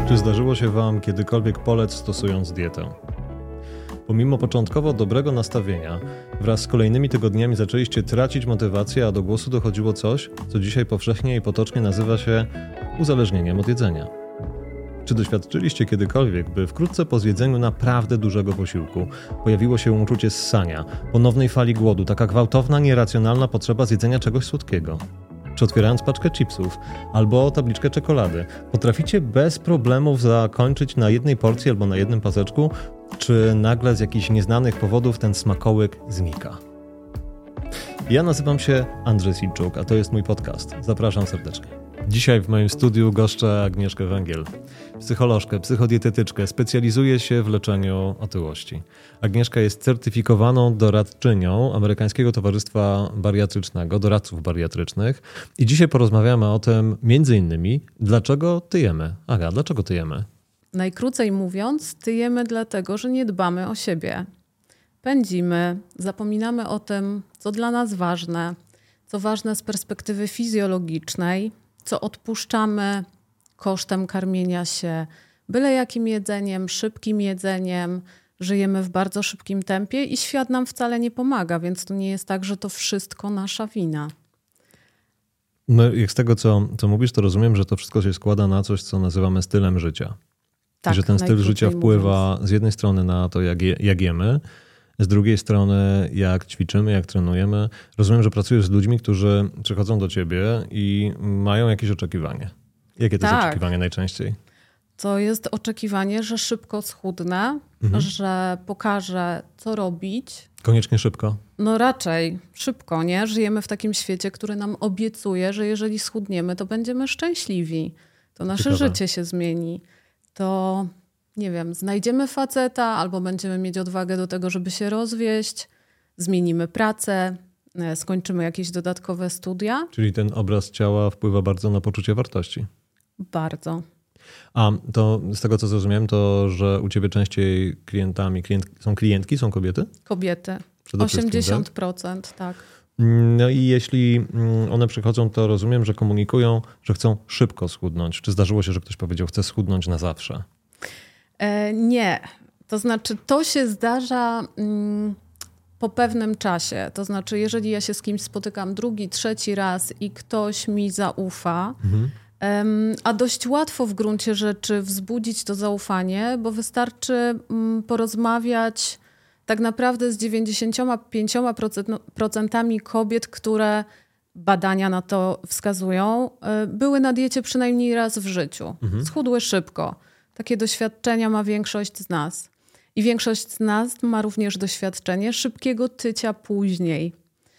Czy zdarzyło się Wam kiedykolwiek polec stosując dietę? Pomimo początkowo dobrego nastawienia, wraz z kolejnymi tygodniami zaczęliście tracić motywację, a do głosu dochodziło coś, co dzisiaj powszechnie i potocznie nazywa się uzależnieniem od jedzenia. Czy doświadczyliście kiedykolwiek, by wkrótce po zjedzeniu naprawdę dużego posiłku pojawiło się uczucie ssania, ponownej fali głodu, taka gwałtowna, nieracjonalna potrzeba zjedzenia czegoś słodkiego? Czy otwierając paczkę chipsów albo tabliczkę czekolady, potraficie bez problemów zakończyć na jednej porcji albo na jednym paseczku, czy nagle z jakichś nieznanych powodów ten smakołyk znika? Ja nazywam się Andrzej Silczuk, a to jest mój podcast. Zapraszam serdecznie. Dzisiaj w moim studiu goszczę Agnieszkę Węgiel, psycholożkę, psychodietetyczkę, specjalizuje się w leczeniu otyłości. Agnieszka jest certyfikowaną doradczynią Amerykańskiego Towarzystwa Bariatrycznego, doradców bariatrycznych i dzisiaj porozmawiamy o tym między innymi, dlaczego tyjemy. Aga, dlaczego tyjemy? Najkrócej mówiąc, tyjemy dlatego, że nie dbamy o siebie. Pędzimy, zapominamy o tym, co dla nas ważne, co ważne z perspektywy fizjologicznej, co odpuszczamy kosztem karmienia się byle jakim jedzeniem, szybkim jedzeniem. Żyjemy w bardzo szybkim tempie i świat nam wcale nie pomaga, więc to nie jest tak, że to wszystko nasza wina. No, jak z tego, co mówisz, to rozumiem, że to wszystko się składa na coś, co nazywamy stylem życia. Tak, i że ten styl życia wpływa z jednej strony na to, jak jemy, z drugiej strony jak ćwiczymy, jak trenujemy. Rozumiem, że pracujesz z ludźmi, którzy przychodzą do ciebie i mają jakieś oczekiwanie. Jakie to jest oczekiwanie najczęściej? To jest oczekiwanie, że szybko schudnę, że pokażę, co robić. Koniecznie szybko? No raczej szybko, nie? Żyjemy w takim świecie, który nam obiecuje, że jeżeli schudniemy, to będziemy szczęśliwi. To nasze życie się zmieni. To, nie wiem, znajdziemy faceta albo będziemy mieć odwagę do tego, żeby się rozwieść, zmienimy pracę, skończymy jakieś dodatkowe studia. Czyli ten obraz ciała wpływa bardzo na poczucie wartości. Bardzo. A to z tego, co zrozumiałem, to, że u ciebie częściej są klientki, są kobiety? Kobiety. 80%, tak. No i jeśli one przychodzą, to rozumiem, że komunikują, że chcą szybko schudnąć. Czy zdarzyło się, że ktoś powiedział, chce schudnąć na zawsze? Nie. To znaczy, to się zdarza po pewnym czasie. To znaczy, jeżeli ja się z kimś spotykam drugi, trzeci raz i ktoś mi zaufa, a dość łatwo w gruncie rzeczy wzbudzić to zaufanie, bo wystarczy porozmawiać tak naprawdę z 95% kobiet, które badania na to wskazują, były na diecie przynajmniej raz w życiu. Schudły szybko. Takie doświadczenia ma większość z nas. I większość z nas ma również doświadczenie szybkiego tycia później.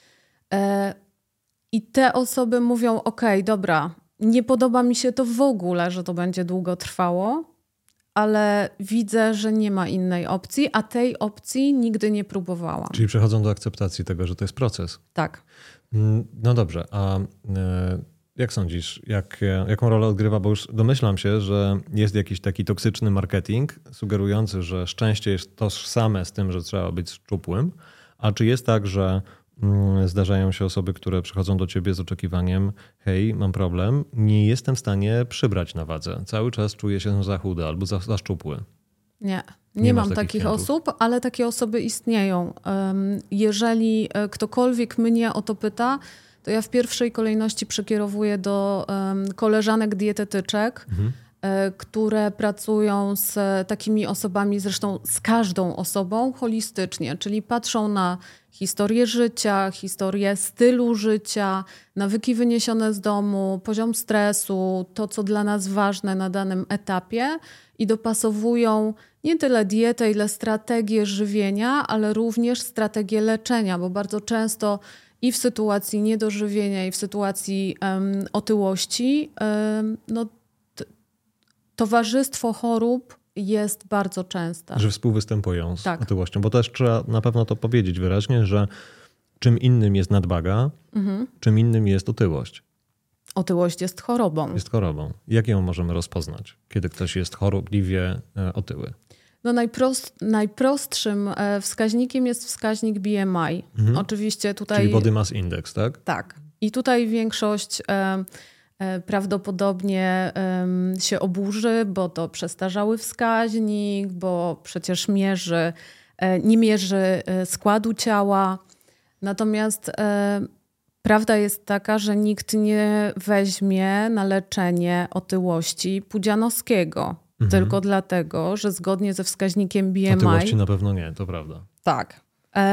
I te osoby mówią, okej, dobra, nie podoba mi się to w ogóle, że to będzie długo trwało, ale widzę, że nie ma innej opcji, a tej opcji nigdy nie próbowałam. Czyli przechodzą do akceptacji tego, że to jest proces. Tak. No dobrze, a jak sądzisz, jaką rolę odgrywa, bo już domyślam się, że jest jakiś taki toksyczny marketing sugerujący, że szczęście jest tożsame z tym, że trzeba być szczupłym, a czy jest tak, że zdarzają się osoby, które przychodzą do ciebie z oczekiwaniem, hej, mam problem, nie jestem w stanie przybrać na wadze. Cały czas czuję się za chudy albo za szczupły. Nie mam takich osób, ale takie osoby istnieją. Jeżeli ktokolwiek mnie o to pyta, to ja w pierwszej kolejności przekierowuję do koleżanek dietetyczek, które pracują z takimi osobami, zresztą z każdą osobą holistycznie, czyli patrzą na historię życia, historię stylu życia, nawyki wyniesione z domu, poziom stresu, to co dla nas ważne na danym etapie i dopasowują nie tyle dietę, ile strategię żywienia, ale również strategię leczenia, bo bardzo często i w sytuacji niedożywienia, i w sytuacji otyłości towarzystwo chorób jest bardzo częste. Że współwystępują z otyłością, bo też trzeba na pewno to powiedzieć wyraźnie, że czym innym jest nadwaga, czym innym jest otyłość. Otyłość jest chorobą. Jest chorobą. Jak ją możemy rozpoznać, kiedy ktoś jest chorobliwie otyły? No najprostszym wskaźnikiem jest wskaźnik BMI. Oczywiście tutaj... Czyli Body Mass Index, tak? Tak. I tutaj większość prawdopodobnie się oburzy, bo to przestarzały wskaźnik, bo przecież nie mierzy składu ciała. Natomiast prawda jest taka, że nikt nie weźmie na leczenie otyłości Pudzianowskiego. Tylko dlatego, że zgodnie ze wskaźnikiem BMI... Otyłości na pewno nie, to prawda. Tak.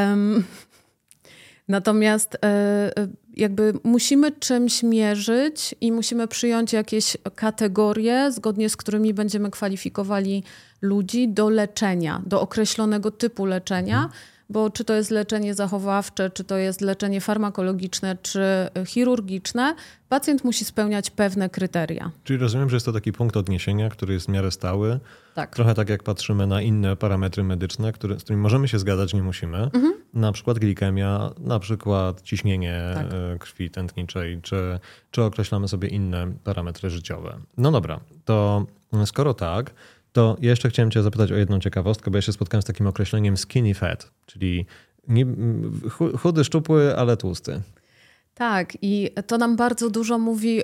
Natomiast jakby musimy czymś mierzyć i musimy przyjąć jakieś kategorie, zgodnie z którymi będziemy kwalifikowali ludzi do leczenia, do określonego typu leczenia, bo czy to jest leczenie zachowawcze, czy to jest leczenie farmakologiczne, czy chirurgiczne, pacjent musi spełniać pewne kryteria. Czyli rozumiem, że jest to taki punkt odniesienia, który jest w miarę stały. Tak. Trochę tak jak patrzymy na inne parametry medyczne, z którymi możemy się zgadzać, nie musimy. Na przykład glikemia, na przykład ciśnienie krwi tętniczej, czy określamy sobie inne parametry życiowe. No dobra, to skoro tak, to ja jeszcze chciałem cię zapytać o jedną ciekawostkę, bo ja się spotkałem z takim określeniem skinny fat, czyli chudy, szczupły, ale tłusty. Tak, i to nam bardzo dużo mówi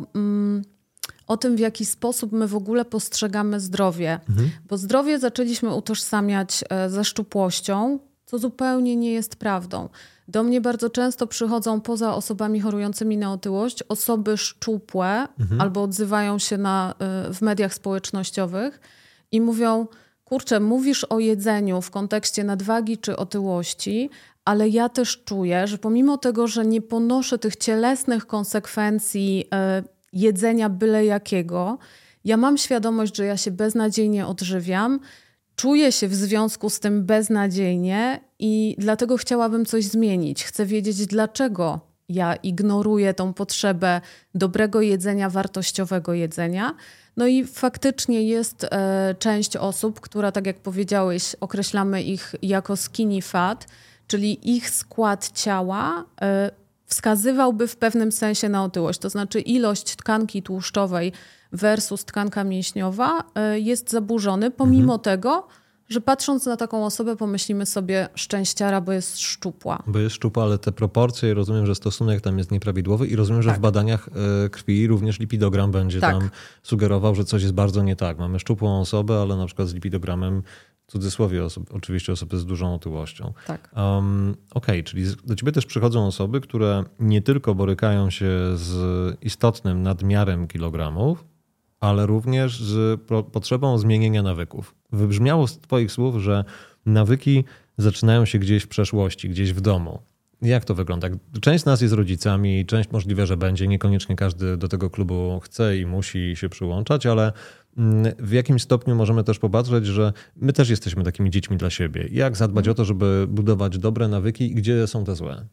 o tym, w jaki sposób my w ogóle postrzegamy zdrowie. Bo zdrowie zaczęliśmy utożsamiać ze szczupłością, co zupełnie nie jest prawdą. Do mnie bardzo często przychodzą poza osobami chorującymi na otyłość osoby szczupłe albo odzywają się w mediach społecznościowych i mówią: kurczę, mówisz o jedzeniu w kontekście nadwagi czy otyłości, ale ja też czuję, że pomimo tego, że nie ponoszę tych cielesnych konsekwencji jedzenia byle jakiego, ja mam świadomość, że ja się beznadziejnie odżywiam, czuję się w związku z tym beznadziejnie i dlatego chciałabym coś zmienić. Chcę wiedzieć, dlaczego ja ignoruję tą potrzebę dobrego jedzenia, wartościowego jedzenia. No i faktycznie jest część osób, która, tak jak powiedziałeś, określamy ich jako skinny fat, czyli ich skład ciała wskazywałby w pewnym sensie na otyłość. To znaczy ilość tkanki tłuszczowej versus tkanka mięśniowa jest zaburzony, pomimo tego, że patrząc na taką osobę pomyślimy sobie szczęściara, bo jest szczupła. Bo jest szczupła, ale te proporcje, rozumiem, że stosunek tam jest nieprawidłowy i rozumiem, że w badaniach krwi również lipidogram będzie tam sugerował, że coś jest bardzo nie tak. Mamy szczupłą osobę, ale na przykład z lipidogramem, w cudzysłowie oczywiście osoby z dużą otyłością. Tak. Okej, czyli do ciebie też przychodzą osoby, które nie tylko borykają się z istotnym nadmiarem kilogramów, ale również z potrzebą zmienienia nawyków. Wybrzmiało z twoich słów, że nawyki zaczynają się gdzieś w przeszłości, gdzieś w domu. Jak to wygląda? Część z nas jest rodzicami, część możliwe, że będzie. Niekoniecznie każdy do tego klubu chce i musi się przyłączać, ale w jakimś stopniu możemy też popatrzeć, że my też jesteśmy takimi dziećmi dla siebie. Jak zadbać o to, żeby budować dobre nawyki i gdzie są te złe?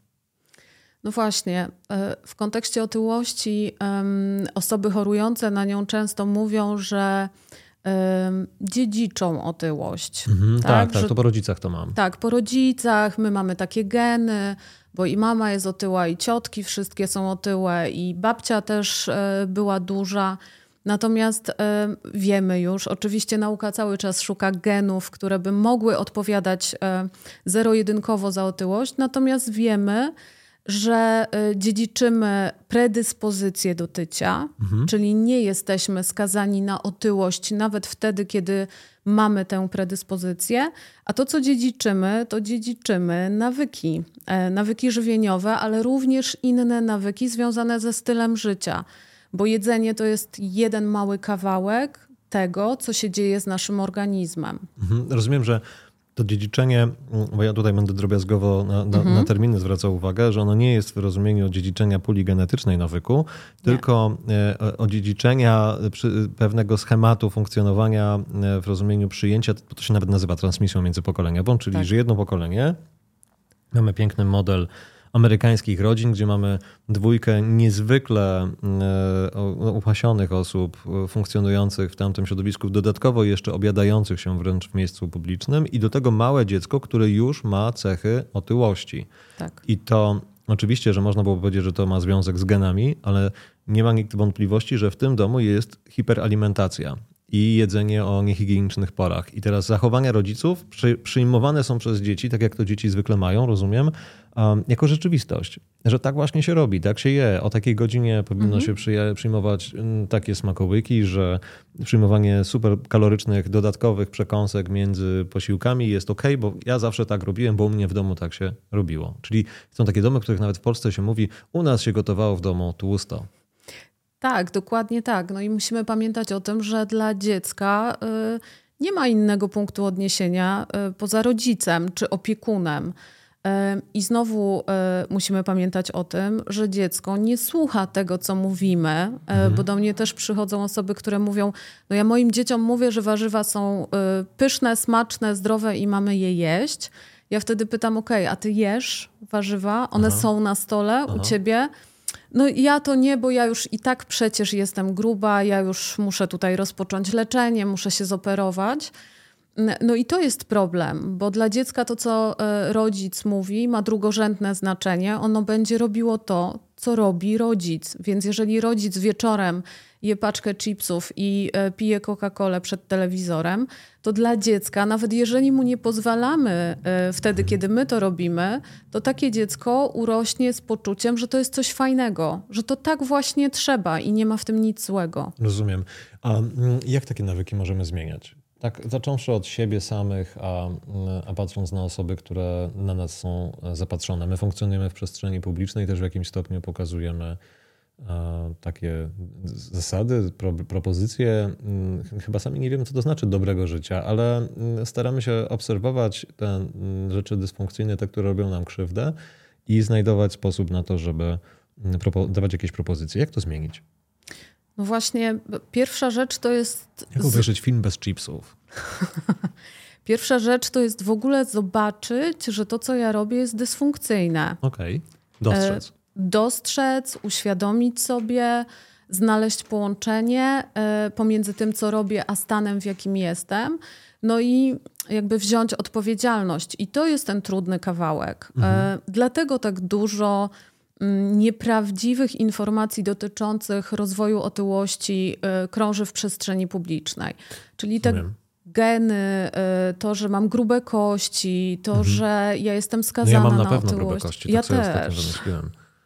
No właśnie, w kontekście otyłości osoby chorujące na nią często mówią, że dziedziczą otyłość. Tak, to po rodzicach to mam. Tak, po rodzicach, my mamy takie geny, bo i mama jest otyła, i ciotki wszystkie są otyłe, i babcia też była duża. Natomiast wiemy już, oczywiście nauka cały czas szuka genów, które by mogły odpowiadać zero-jedynkowo za otyłość, natomiast wiemy, że dziedziczymy predyspozycję do tycia, czyli nie jesteśmy skazani na otyłość nawet wtedy, kiedy mamy tę predyspozycję, a to, co dziedziczymy, to dziedziczymy nawyki żywieniowe, ale również inne nawyki związane ze stylem życia, bo jedzenie to jest jeden mały kawałek tego, co się dzieje z naszym organizmem. Rozumiem, że to dziedziczenie, bo ja tutaj będę drobiazgowo na terminy zwracał uwagę, że ono nie jest w rozumieniu dziedziczenia puli genetycznej nawyku, tylko odziedziczenia pewnego schematu funkcjonowania w rozumieniu przyjęcia, to się nawet nazywa transmisją międzypokoleniową, czyli że jedno pokolenie, mamy piękny model amerykańskich rodzin, gdzie mamy dwójkę niezwykle upasionych osób funkcjonujących w tamtym środowisku, dodatkowo jeszcze obiadających się wręcz w miejscu publicznym i do tego małe dziecko, które już ma cechy otyłości. Tak. I to oczywiście, że można było powiedzieć, że to ma związek z genami, ale nie ma nikt wątpliwości, że w tym domu jest hiperalimentacja. i jedzenie o niehigienicznych porach. I teraz zachowania rodziców przyjmowane są przez dzieci, tak jak to dzieci zwykle mają, rozumiem, jako rzeczywistość. Że tak właśnie się robi, tak się je. O takiej godzinie powinno się przyjmować takie smakołyki, że przyjmowanie super kalorycznych, dodatkowych przekąsek między posiłkami jest okej, bo ja zawsze tak robiłem, bo u mnie w domu tak się robiło. Czyli są takie domy, w których nawet w Polsce się mówi, u nas się gotowało w domu tłusto. Tak, dokładnie tak. No i musimy pamiętać o tym, że dla dziecka nie ma innego punktu odniesienia poza rodzicem czy opiekunem. I znowu musimy pamiętać o tym, że dziecko nie słucha tego, co mówimy, bo do mnie też przychodzą osoby, które mówią, no ja moim dzieciom mówię, że warzywa są pyszne, smaczne, zdrowe i mamy je jeść. Ja wtedy pytam, okej, a ty jesz warzywa? One są na stole u ciebie? No ja to nie, bo ja już i tak przecież jestem gruba, ja już muszę tutaj rozpocząć leczenie, muszę się zoperować. No i to jest problem, bo dla dziecka to, co rodzic mówi, ma drugorzędne znaczenie. Ono będzie robiło to, co robi rodzic. Więc jeżeli rodzic wieczorem je paczkę chipsów i pije Coca-Colę przed telewizorem, to dla dziecka, nawet jeżeli mu nie pozwalamy wtedy, kiedy my to robimy, to takie dziecko urośnie z poczuciem, że to jest coś fajnego, że to tak właśnie trzeba i nie ma w tym nic złego. Rozumiem. A jak takie nawyki możemy zmieniać? Tak, zacząwszy od siebie samych, a patrząc na osoby, które na nas są zapatrzone. My funkcjonujemy w przestrzeni publicznej, też w jakimś stopniu pokazujemy takie zasady, propozycje. Chyba sami nie wiemy, co to znaczy dobrego życia, ale staramy się obserwować te rzeczy dysfunkcyjne, te, które robią nam krzywdę i znajdować sposób na to, żeby dawać jakieś propozycje. Jak to zmienić? No właśnie, pierwsza rzecz to jest... Jak obejrzeć film bez chipsów? Pierwsza rzecz to jest w ogóle zobaczyć, że to, co ja robię, jest dysfunkcyjne. Okej. Dostrzec. Dostrzec, uświadomić sobie, znaleźć połączenie pomiędzy tym, co robię, a stanem, w jakim jestem. No i jakby wziąć odpowiedzialność. I to jest ten trudny kawałek. Dlatego tak dużo nieprawdziwych informacji dotyczących rozwoju otyłości krąży w przestrzeni publicznej. Czyli te geny, to, że mam grube kości, to, że ja jestem skazana na otyłość. Ja mam na pewno grube kości, ja tak sobie też. ostatnio wymyśliłem.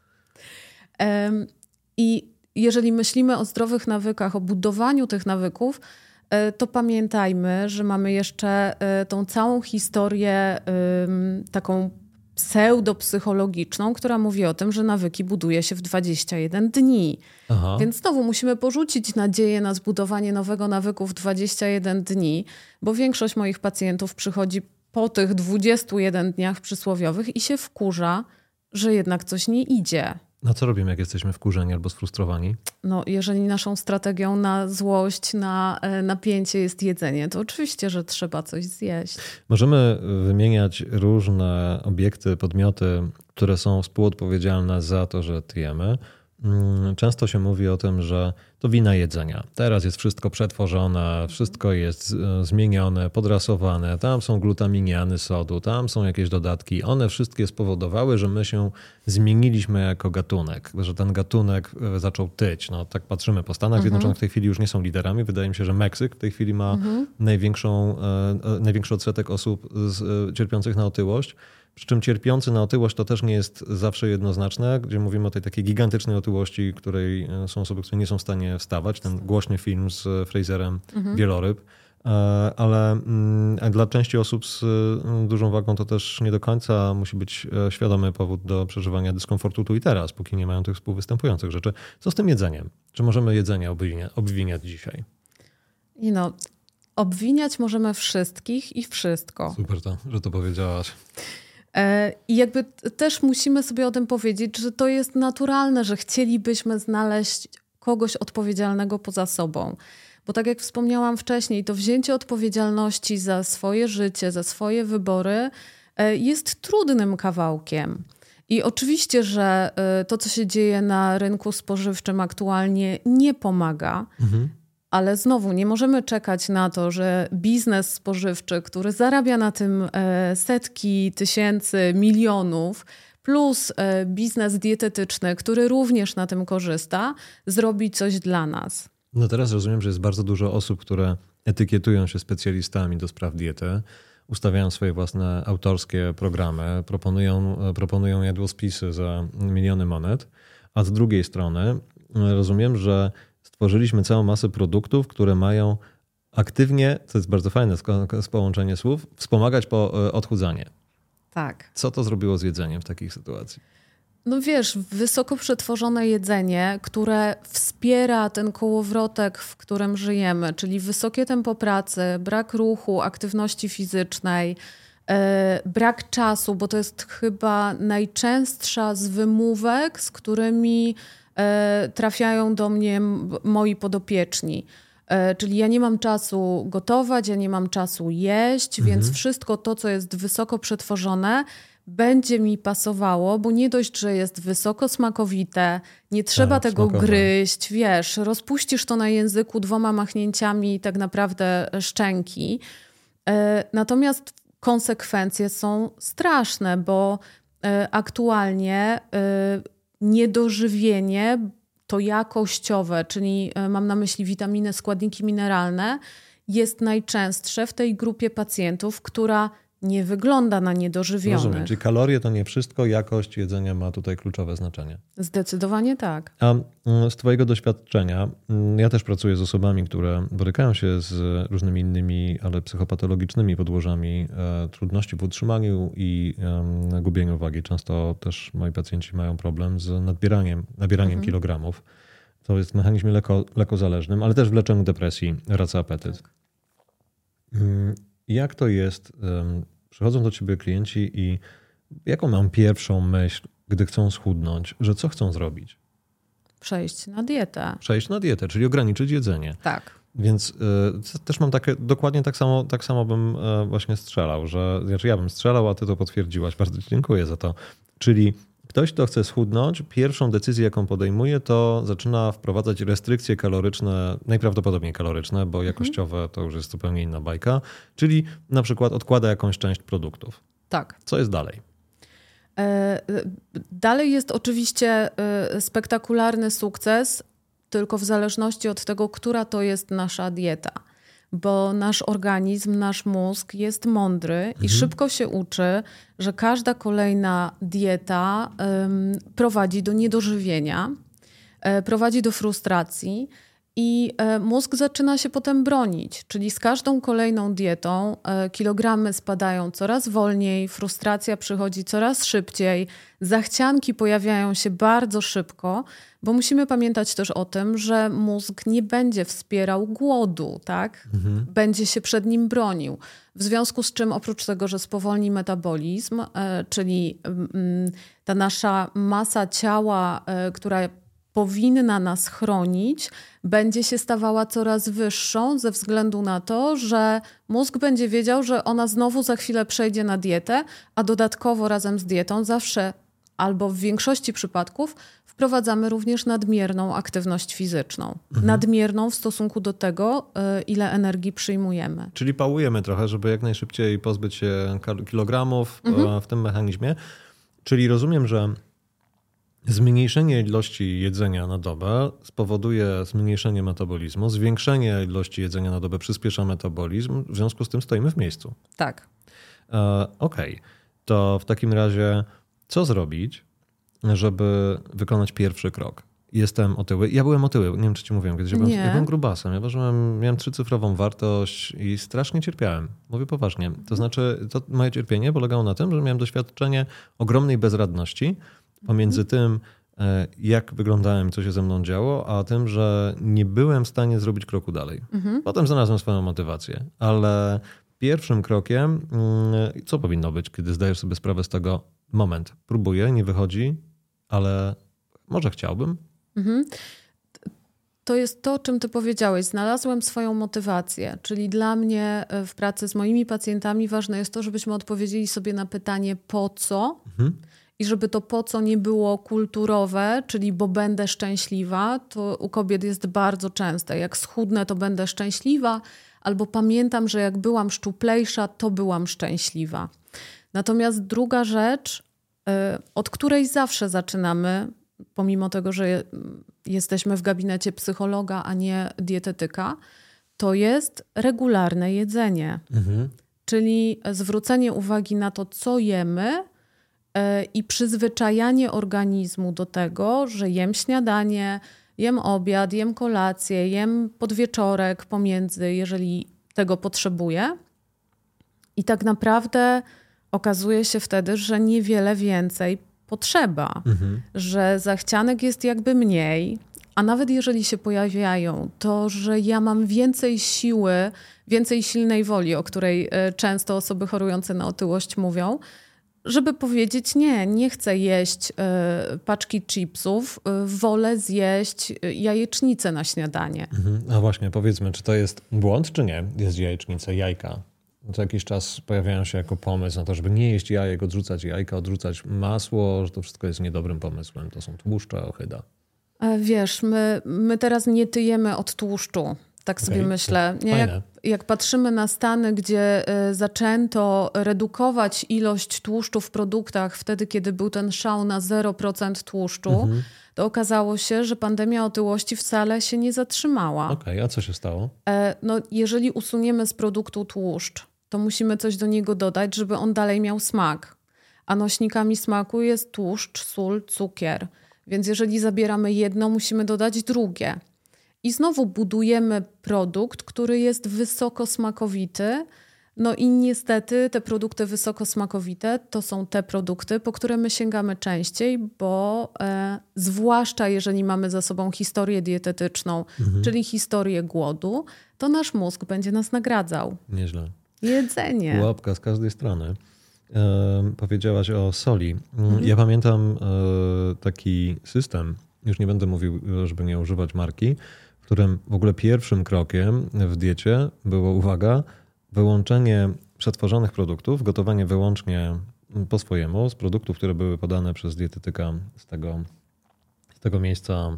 I jeżeli myślimy o zdrowych nawykach, o budowaniu tych nawyków, to pamiętajmy, że mamy jeszcze tą całą historię taką pseudopsychologiczną, która mówi o tym, że nawyki buduje się w 21 dni. Aha. Więc znowu musimy porzucić nadzieję na zbudowanie nowego nawyku w 21 dni, bo większość moich pacjentów przychodzi po tych 21 dniach przysłowiowych i się wkurza, że jednak coś nie idzie. No co robimy, jak jesteśmy wkurzeni albo sfrustrowani? No, jeżeli naszą strategią na złość, na napięcie jest jedzenie, to oczywiście, że trzeba coś zjeść. Możemy wymieniać różne obiekty, podmioty, które są współodpowiedzialne za to, że tyjemy. Często się mówi o tym, że to wina jedzenia. Teraz jest wszystko przetworzone, wszystko jest zmienione, podrasowane, tam są glutaminiany sodu, tam są jakieś dodatki. One wszystkie spowodowały, że my się zmieniliśmy jako gatunek, że ten gatunek zaczął tyć. No, tak patrzymy po Stanach Zjednoczonych, w tej chwili już nie są liderami. Wydaje mi się, że Meksyk w tej chwili ma największy odsetek osób cierpiących na otyłość. Przy czym cierpiący na otyłość to też nie jest zawsze jednoznaczne, gdzie mówimy o tej takiej gigantycznej otyłości, której są osoby, które nie są w stanie wstawać. Ten głośny film z Fraserem Wieloryb. Ale dla części osób z dużą wagą to też nie do końca musi być świadomy powód do przeżywania dyskomfortu tu i teraz, póki nie mają tych współwystępujących rzeczy. Co z tym jedzeniem? Czy możemy jedzenie obwiniać dzisiaj? Obwiniać możemy wszystkich i wszystko. Super to, że to powiedziałaś. I jakby też musimy sobie o tym powiedzieć, że to jest naturalne, że chcielibyśmy znaleźć kogoś odpowiedzialnego poza sobą. Bo tak jak wspomniałam wcześniej, to wzięcie odpowiedzialności za swoje życie, za swoje wybory jest trudnym kawałkiem. I oczywiście, że to, co się dzieje na rynku spożywczym aktualnie, nie pomaga. Ale znowu nie możemy czekać na to, że biznes spożywczy, który zarabia na tym setki tysięcy, milionów, plus biznes dietetyczny, który również na tym korzysta, zrobi coś dla nas. No teraz rozumiem, że jest bardzo dużo osób, które etykietują się specjalistami do spraw diety, ustawiają swoje własne autorskie programy, proponują jadłospisy za miliony monet, a z drugiej strony rozumiem, że stworzyliśmy całą masę produktów, które mają aktywnie, to jest bardzo fajne połączenie słów, wspomagać odchudzanie. Tak. Co to zrobiło z jedzeniem w takich sytuacji? No wiesz, wysoko przetworzone jedzenie, które wspiera ten kołowrotek, w którym żyjemy, czyli wysokie tempo pracy, brak ruchu, aktywności fizycznej, brak czasu, bo to jest chyba najczęstsza z wymówek, z którymi trafiają do mnie moi podopieczni. Czyli ja nie mam czasu gotować, ja nie mam czasu jeść, więc wszystko to, co jest wysoko przetworzone, będzie mi pasowało, bo nie dość, że jest wysoko smakowite, nie trzeba tego gryźć, wiesz, rozpuścisz to na języku 2 machnięciami tak naprawdę szczęki. Natomiast konsekwencje są straszne, bo aktualnie niedożywienie to jakościowe, czyli mam na myśli witaminy, składniki mineralne, jest najczęstsze w tej grupie pacjentów, która nie wygląda na niedożywionych. Rozumiem, czyli kalorie to nie wszystko, jakość jedzenia ma tutaj kluczowe znaczenie. Zdecydowanie tak. A z twojego doświadczenia, ja też pracuję z osobami, które borykają się z różnymi innymi, ale psychopatologicznymi podłożami trudności w utrzymaniu i gubieniu wagi. Często też moi pacjenci mają problem z nabieraniem kilogramów. To jest w mechanizmie lekozależnym, ale też w leczeniu depresji wraca apetyt. Tak. Jak to jest? Przychodzą do ciebie klienci i jaką mam pierwszą myśl, gdy chcą schudnąć, że co chcą zrobić? Przejść na dietę. Przejść na dietę, czyli ograniczyć jedzenie. Tak. Więc też mam takie, dokładnie tak samo bym właśnie strzelał, znaczy ja bym strzelał, a ty to potwierdziłaś. Bardzo ci dziękuję za to. Czyli ktoś, kto chce schudnąć, pierwszą decyzję, jaką podejmuje, to zaczyna wprowadzać restrykcje kaloryczne, najprawdopodobniej kaloryczne, bo jakościowe to już jest zupełnie inna bajka, czyli na przykład odkłada jakąś część produktów. Tak. Co jest dalej? Dalej jest oczywiście spektakularny sukces, tylko w zależności od tego, która to jest nasza dieta. Bo nasz organizm, nasz mózg jest mądry i szybko się uczy, że każda kolejna dieta prowadzi do niedożywienia, prowadzi do frustracji i mózg zaczyna się potem bronić. Czyli z każdą kolejną dietą kilogramy spadają coraz wolniej, frustracja przychodzi coraz szybciej, zachcianki pojawiają się bardzo szybko, bo musimy pamiętać też o tym, że mózg nie będzie wspierał głodu, tak? Będzie się przed nim bronił. W związku z czym oprócz tego, że spowolni metabolizm, czyli ta nasza masa ciała, która powinna nas chronić, będzie się stawała coraz wyższą ze względu na to, że mózg będzie wiedział, że ona znowu za chwilę przejdzie na dietę, a dodatkowo razem z dietą zawsze albo w większości przypadków wprowadzamy również nadmierną aktywność fizyczną. Nadmierną w stosunku do tego, ile energii przyjmujemy. Czyli pałujemy trochę, żeby jak najszybciej pozbyć się kilogramów w tym mechanizmie. Czyli rozumiem, że zmniejszenie ilości jedzenia na dobę spowoduje zmniejszenie metabolizmu. Zwiększenie ilości jedzenia na dobę przyspiesza metabolizm. W związku z tym stoimy w miejscu. Tak. Okej. To w takim razie co zrobić, żeby wykonać pierwszy krok? Jestem otyły. Ja byłem otyły. Nie wiem, czy ci mówiłem kiedyś. Ja byłem grubasem. Ja miałem 3-cyfrową wartość i strasznie cierpiałem. Mówię poważnie. To znaczy, to moje cierpienie polegało na tym, że miałem doświadczenie ogromnej bezradności pomiędzy tym, jak wyglądałem, co się ze mną działo, a tym, że nie byłem w stanie zrobić kroku dalej. Potem znalazłem swoją motywację, ale pierwszym krokiem, co powinno być, kiedy zdajesz sobie sprawę z tego, moment, próbuję, nie wychodzi, ale może chciałbym? To jest to, o czym ty powiedziałeś. Znalazłem swoją motywację, czyli dla mnie w pracy z moimi pacjentami ważne jest to, żebyśmy odpowiedzieli sobie na pytanie po co i żeby to po co nie było kulturowe, czyli bo będę szczęśliwa, to u kobiet jest bardzo częste. Jak schudnę, to będę szczęśliwa, albo pamiętam, że jak byłam szczuplejsza, to byłam szczęśliwa. Natomiast druga rzecz, od której zawsze zaczynamy, pomimo tego, że jesteśmy w gabinecie psychologa, a nie dietetyka, to jest regularne jedzenie. Czyli zwrócenie uwagi na to, co jemy i przyzwyczajanie organizmu do tego, że jem śniadanie, jem obiad, jem kolację, jem podwieczorek pomiędzy, jeżeli tego potrzebuję. I tak naprawdę okazuje się wtedy, że niewiele więcej potrzeba, że zachcianek jest jakby mniej, a nawet jeżeli się pojawiają, to że ja mam więcej siły, więcej silnej woli, o której często osoby chorujące na otyłość mówią, żeby powiedzieć nie chcę jeść paczki chipsów, wolę zjeść jajecznicę na śniadanie. A właśnie, powiedzmy, czy to jest błąd, czy nie? Jest jajecznicę, jajka. Co jakiś czas pojawiają się jako pomysł na to, żeby nie jeść jajek, odrzucać jajka, odrzucać masło, że to wszystko jest niedobrym pomysłem. To są tłuszcze, ochyda. Wiesz, my teraz nie tyjemy od tłuszczu. Tak sobie myślę. Nie, jak patrzymy na Stany, gdzie zaczęto redukować ilość tłuszczu w produktach wtedy, kiedy był ten szał na 0% tłuszczu, to okazało się, że pandemia otyłości wcale się nie zatrzymała. Okej, a co się stało? Jeżeli usuniemy z produktu tłuszcz, to musimy coś do niego dodać, żeby on dalej miał smak. A nośnikami smaku jest tłuszcz, sól, cukier. Więc jeżeli zabieramy jedno, musimy dodać drugie. I znowu budujemy produkt, który jest wysokosmakowity. No i niestety te produkty wysokosmakowite to są te produkty, po które my sięgamy częściej, bo zwłaszcza jeżeli mamy za sobą historię dietetyczną, czyli historię głodu, to nasz mózg będzie nas nagradzał. Nieźle. Jedzenie. Pułapka z każdej strony. Powiedziałaś o soli. Ja pamiętam taki system, już nie będę mówił, żeby nie używać marki, w którym w ogóle pierwszym krokiem w diecie było, uwaga, wyłączenie przetworzonych produktów, gotowanie wyłącznie po swojemu z produktów, które były podane przez dietetyka z tego miejsca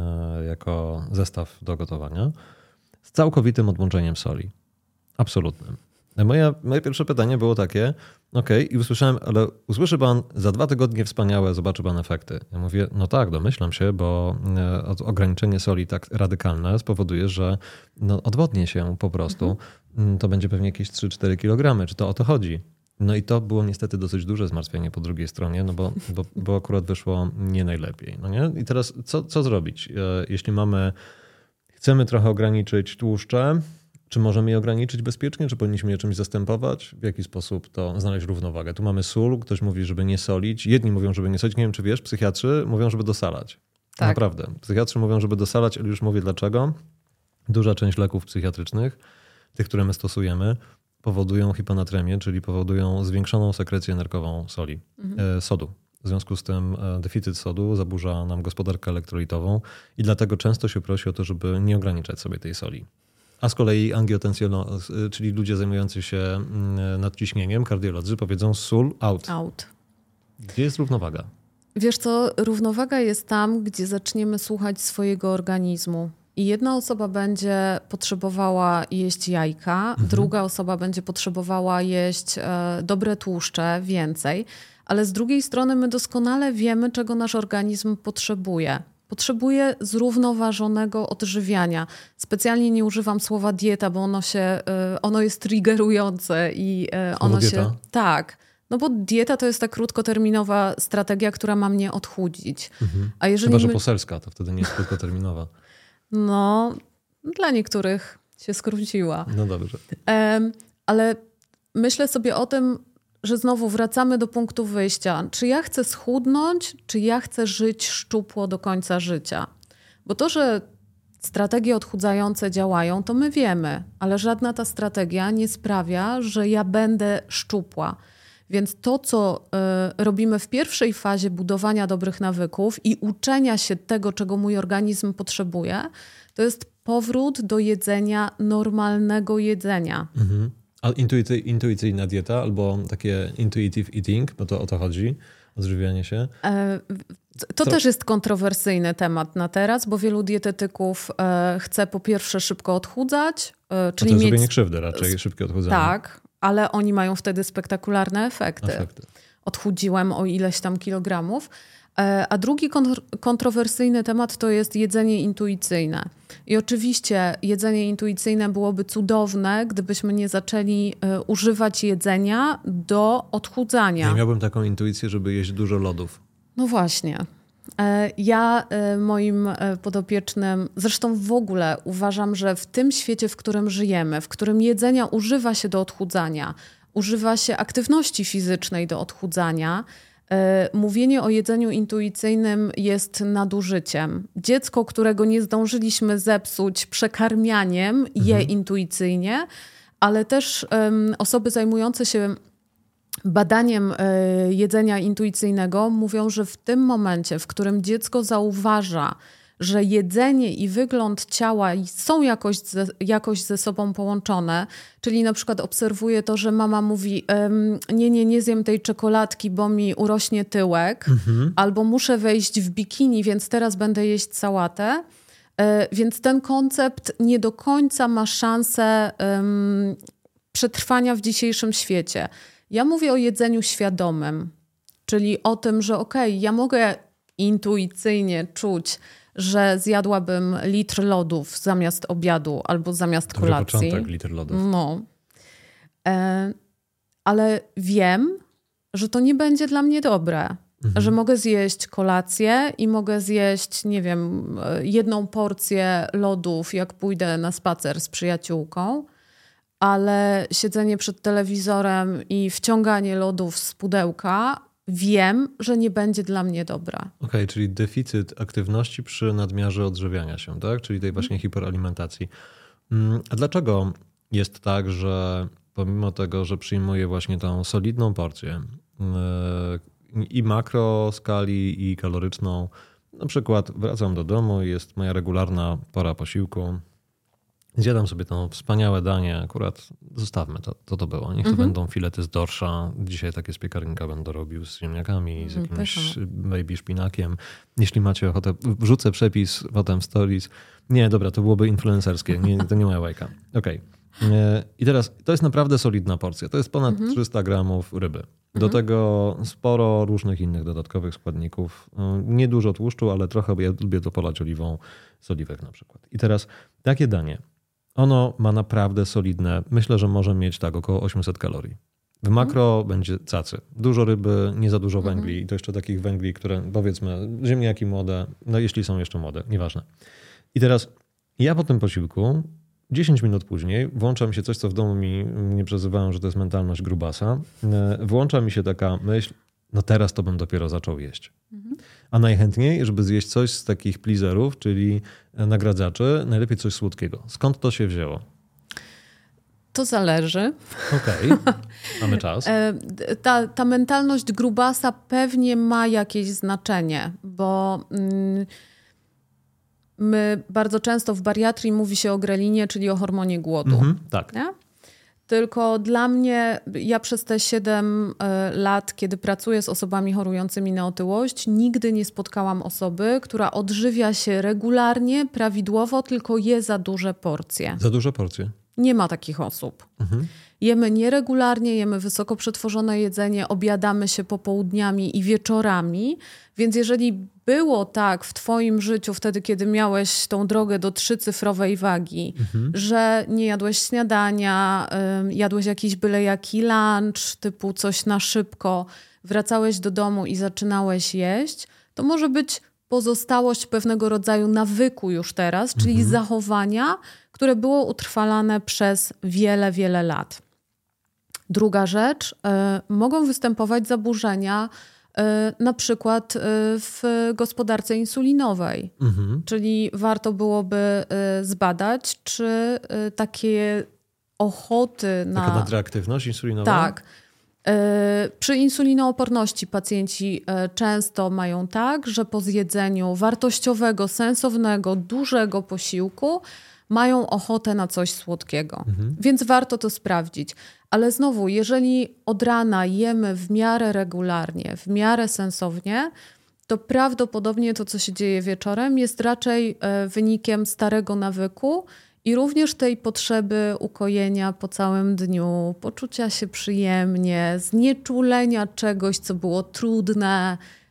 jako zestaw do gotowania, z całkowitym odłączeniem soli. Absolutnym. Moje pierwsze pytanie było takie, i usłyszałem, ale usłyszy pan za 2 tygodnie wspaniałe, zobaczy pan efekty. Ja mówię, no tak, domyślam się, bo ograniczenie soli tak radykalne spowoduje, że odwodnię się po prostu. To będzie pewnie jakieś 3-4 kg. Czy to o to chodzi? No i to było niestety dosyć duże zmartwienie po drugiej stronie, no bo akurat wyszło nie najlepiej. No nie? I teraz co zrobić? Jeśli chcemy trochę ograniczyć tłuszcze, czy możemy je ograniczyć bezpiecznie, czy powinniśmy je czymś zastępować? W jaki sposób to znaleźć równowagę? Tu mamy sól, ktoś mówi, żeby nie solić. Jedni mówią, żeby nie solić. Nie wiem, czy wiesz, psychiatrzy mówią, żeby dosalać. Tak. Naprawdę. Psychiatrzy mówią, żeby dosalać, ale już mówię dlaczego. Duża część leków psychiatrycznych, tych, które my stosujemy, powodują hiponatremię, czyli powodują zwiększoną sekrecję nerkową sodu. W związku z tym deficyt sodu zaburza nam gospodarkę elektrolitową i dlatego często się prosi o to, żeby nie ograniczać sobie tej soli. A z kolei czyli ludzie zajmujący się nadciśnieniem, kardiolodzy powiedzą sól out. Gdzie jest równowaga? Wiesz co, równowaga jest tam, gdzie zaczniemy słuchać swojego organizmu. I jedna osoba będzie potrzebowała jeść jajka, druga osoba będzie potrzebowała jeść dobre tłuszcze, więcej. Ale z drugiej strony my doskonale wiemy, czego nasz organizm potrzebuje. Potrzebuje zrównoważonego odżywiania. Specjalnie nie używam słowa dieta, bo ono jest triggerujące i ono dieta? się... Tak. No bo dieta to jest ta krótkoterminowa strategia, która ma mnie odchudzić. A jeżeli Chyba, że poselska, to wtedy nie jest krótkoterminowa. No, dla niektórych się skróciła. No dobrze. Ale myślę sobie o tym, że znowu wracamy do punktu wyjścia. Czy ja chcę schudnąć, czy ja chcę żyć szczupło do końca życia? Bo to, że strategie odchudzające działają, to my wiemy, ale żadna ta strategia nie sprawia, że ja będę szczupła. Więc to, co robimy w pierwszej fazie budowania dobrych nawyków i uczenia się tego, czego mój organizm potrzebuje, to jest powrót do jedzenia, normalnego jedzenia. A intuicyjna dieta albo takie intuitive eating, bo to o to chodzi, odżywianie się? To też jest kontrowersyjny temat na teraz, bo wielu dietetyków chce po pierwsze szybko odchudzać. Czyli to jest zrobienie krzywdy raczej, szybkie odchudzanie. Tak, ale oni mają wtedy spektakularne efekty. Odchudziłem o ileś tam kilogramów, A drugi kontrowersyjny temat to jest jedzenie intuicyjne. I oczywiście jedzenie intuicyjne byłoby cudowne, gdybyśmy nie zaczęli używać jedzenia do odchudzania. Ja miałbym taką intuicję, żeby jeść dużo lodów. No właśnie. Ja moim podopiecznym, zresztą w ogóle uważam, że w tym świecie, w którym żyjemy, w którym jedzenia używa się do odchudzania, używa się aktywności fizycznej do odchudzania, mówienie o jedzeniu intuicyjnym jest nadużyciem. Dziecko, którego nie zdążyliśmy zepsuć przekarmianiem, je intuicyjnie, ale też osoby zajmujące się badaniem jedzenia intuicyjnego mówią, że w tym momencie, w którym dziecko zauważa, że jedzenie i wygląd ciała są jakoś ze sobą połączone, czyli na przykład obserwuje to, że mama mówi nie zjem tej czekoladki, bo mi urośnie tyłek, albo muszę wejść w bikini, więc teraz będę jeść sałatę. Więc ten koncept nie do końca ma szansę przetrwania w dzisiejszym świecie. Ja mówię o jedzeniu świadomym, czyli o tym, że ja mogę intuicyjnie czuć, że zjadłabym litr lodów zamiast obiadu albo zamiast kolacji. Dobry początek, litr lodów. No. Ale wiem, że to nie będzie dla mnie dobre. Że mogę zjeść kolację i mogę zjeść, nie wiem, 1 porcję lodów, jak pójdę na spacer z przyjaciółką, ale siedzenie przed telewizorem i wciąganie lodów z pudełka wiem, że nie będzie dla mnie dobra. Okej, czyli deficyt aktywności przy nadmiarze odżywiania się, tak? Czyli tej właśnie hiperalimentacji. A dlaczego jest tak, że pomimo tego, że przyjmuję właśnie tą solidną porcję i makroskali, i kaloryczną, na przykład wracam do domu, jest moja regularna pora posiłku, zjadam sobie to wspaniałe danie, akurat zostawmy to było. Niech to będą filety z dorsza. Dzisiaj takie z piekarnika będę robił z ziemniakami, z jakimś baby szpinakiem. Jeśli macie ochotę, wrzucę przepis potem w stories. Nie, dobra, to byłoby influencerskie. To nie moja bajka. Okej. I teraz to jest naprawdę solidna porcja. To jest ponad 300 gramów ryby. Do tego sporo różnych innych dodatkowych składników. Niedużo tłuszczu, ale trochę ja lubię to polać oliwą z oliwek na przykład. I teraz takie danie. Ono ma naprawdę solidne, myślę, że może mieć tak około 800 kalorii. W makro będzie cacy. Dużo ryby, nie za dużo węgli i to jeszcze takich węgli, które powiedzmy ziemniaki młode, no jeśli są jeszcze młode, nieważne. I teraz ja po tym posiłku 10 minut później włącza mi się coś, co w domu mi nie przezywałem, że to jest mentalność grubasa. Włącza mi się taka myśl, no teraz to bym dopiero zaczął jeść. A najchętniej, żeby zjeść coś z takich pleaserów, czyli nagradzaczy, najlepiej coś słodkiego. Skąd to się wzięło? To zależy. Okej, mamy czas. Ta mentalność grubasa pewnie ma jakieś znaczenie, bo my bardzo często w bariatrii mówi się o grelinie, czyli o hormonie głodu. Tak. Nie? Tylko dla mnie, ja przez te 7 lat, kiedy pracuję z osobami chorującymi na otyłość, nigdy nie spotkałam osoby, która odżywia się regularnie, prawidłowo, tylko je za duże porcje. Za duże porcje? Nie ma takich osób. Jemy nieregularnie, jemy wysoko przetworzone jedzenie, obiadamy się popołudniami i wieczorami, więc jeżeli było tak w twoim życiu wtedy, kiedy miałeś tą drogę do 3-cyfrowej wagi, że nie jadłeś śniadania, jadłeś jakiś byle jaki lunch, typu coś na szybko, wracałeś do domu i zaczynałeś jeść, to może być pozostałość pewnego rodzaju nawyku już teraz, czyli zachowania, które było utrwalane przez wiele, wiele lat. Druga rzecz, mogą występować zaburzenia na przykład w gospodarce insulinowej. Czyli warto byłoby zbadać, czy takie ochoty na... Taka nadreaktywność insulinowa? Tak. Przy insulinooporności pacjenci często mają tak, że po zjedzeniu wartościowego, sensownego, dużego posiłku mają ochotę na coś słodkiego. Więc warto to sprawdzić. Ale znowu, jeżeli od rana jemy w miarę regularnie, w miarę sensownie, to prawdopodobnie to, co się dzieje wieczorem, jest raczej wynikiem starego nawyku i również tej potrzeby ukojenia po całym dniu, poczucia się przyjemnie, znieczulenia czegoś, co było trudne.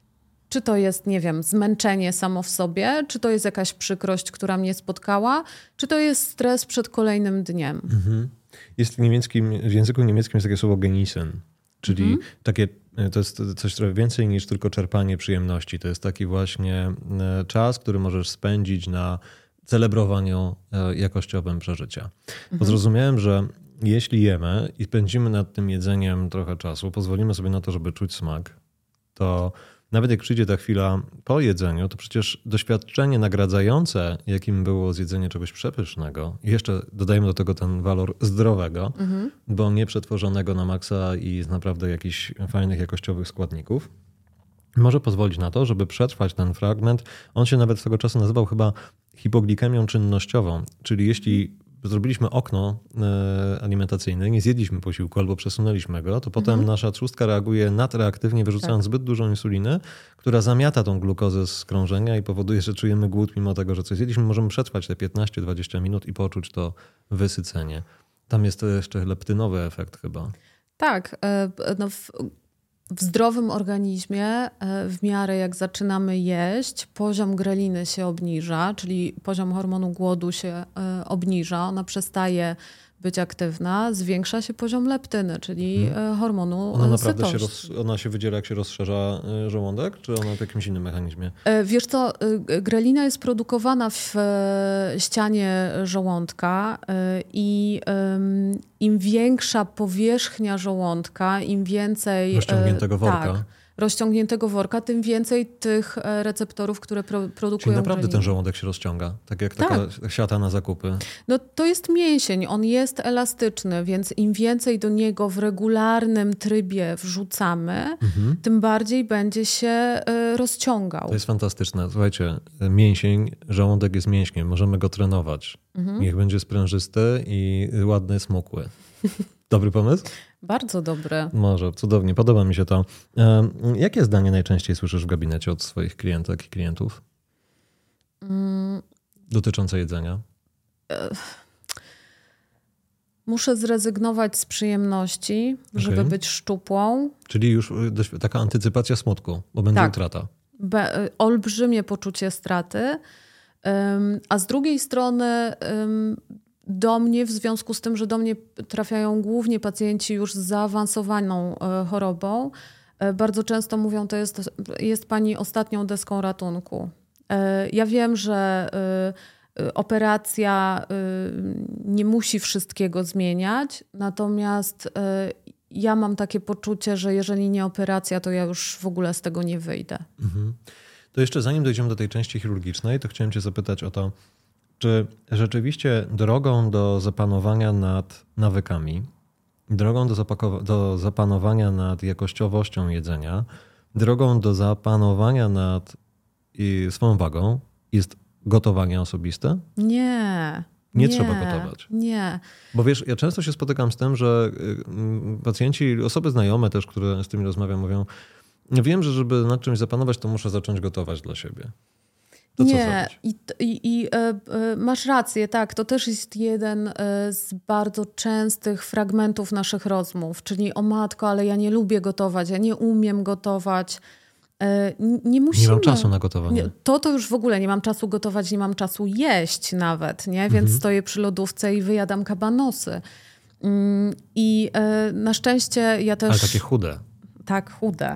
Czy to jest, nie wiem, zmęczenie samo w sobie, czy to jest jakaś przykrość, która mnie spotkała, czy to jest stres przed kolejnym dniem. Jest w języku niemieckim jest takie słowo genießen, czyli to jest coś trochę więcej niż tylko czerpanie przyjemności. To jest taki właśnie czas, który możesz spędzić na celebrowaniu jakościowym przeżycia. Bo zrozumiałem, że jeśli jemy i spędzimy nad tym jedzeniem trochę czasu, pozwolimy sobie na to, żeby czuć smak, to nawet jak przyjdzie ta chwila po jedzeniu, to przecież doświadczenie nagradzające, jakim było zjedzenie czegoś przepysznego, i jeszcze dodajmy do tego ten walor zdrowego, bo nie przetworzonego na maksa i z naprawdę jakichś fajnych, jakościowych składników, może pozwolić na to, żeby przetrwać ten fragment. On się nawet swego czasu nazywał chyba hipoglikemią czynnościową, czyli jeśli zrobiliśmy okno alimentacyjne, nie zjedliśmy posiłku albo przesunęliśmy go, to potem nasza trzustka reaguje nadreaktywnie, wyrzucając zbyt dużą insulinę, która zamiata tą glukozę z krążenia i powoduje, że czujemy głód mimo tego, że coś zjedliśmy. Możemy przetrwać te 15-20 minut i poczuć to wysycenie. Tam jest jeszcze leptynowy efekt chyba. Tak. W zdrowym organizmie w miarę jak zaczynamy jeść, poziom greliny się obniża, czyli poziom hormonu głodu się obniża, ona przestaje być aktywna, zwiększa się poziom leptyny, czyli hormonu sytości. Ona się wydziela, jak się rozszerza żołądek, czy ona w jakimś innym mechanizmie? Wiesz co, grelina jest produkowana w ścianie żołądka i im większa powierzchnia żołądka, im więcej... Rozciągniętego worka. Tak, rozciągniętego worka, tym więcej tych receptorów, które produkują Czyli naprawdę grelinę. ten żołądek się rozciąga, tak jak taka siata na zakupy. No to jest mięsień, on jest elastyczny, więc im więcej do niego w regularnym trybie wrzucamy, tym bardziej będzie się rozciągał. To jest fantastyczne. Słuchajcie, mięsień, żołądek jest mięśniem, możemy go trenować. Niech będzie sprężysty i ładny, smukły. Dobry pomysł? Bardzo dobre. Może, cudownie, podoba mi się to. Jakie zdanie najczęściej słyszysz w gabinecie od swoich klientek i klientów? Dotyczące jedzenia? Muszę zrezygnować z przyjemności, żeby być szczupłą. Czyli już taka antycypacja smutku, bo będzie utrata. Olbrzymie poczucie straty. A z drugiej strony do mnie, w związku z tym, że do mnie trafiają głównie pacjenci już z zaawansowaną chorobą, bardzo często mówią, to jest pani ostatnią deską ratunku. Ja wiem, że operacja nie musi wszystkiego zmieniać, natomiast ja mam takie poczucie, że jeżeli nie operacja, to ja już w ogóle z tego nie wyjdę. To jeszcze zanim dojdziemy do tej części chirurgicznej, to chciałem cię zapytać o to, czy rzeczywiście drogą do zapanowania nad nawykami, drogą do zapanowania nad jakościowością jedzenia, drogą do zapanowania nad swoją wagą jest gotowanie osobiste? Nie trzeba gotować. Nie. Bo wiesz, ja często się spotykam z tym, że pacjenci, osoby znajome też, które z tymi rozmawiam, mówią, wiem, że żeby nad czymś zapanować, to muszę zacząć gotować dla siebie. To nie, i masz rację, tak, to też jest jeden z bardzo częstych fragmentów naszych rozmów, czyli o matko, ale ja nie lubię gotować, ja nie umiem gotować. Nie musimy. Nie mam czasu na gotowanie. To już w ogóle nie mam czasu gotować, nie mam czasu jeść nawet, nie? Więc stoję przy lodówce i wyjadam kabanosy. I na szczęście ja też... Ale takie chude. Tak, chude.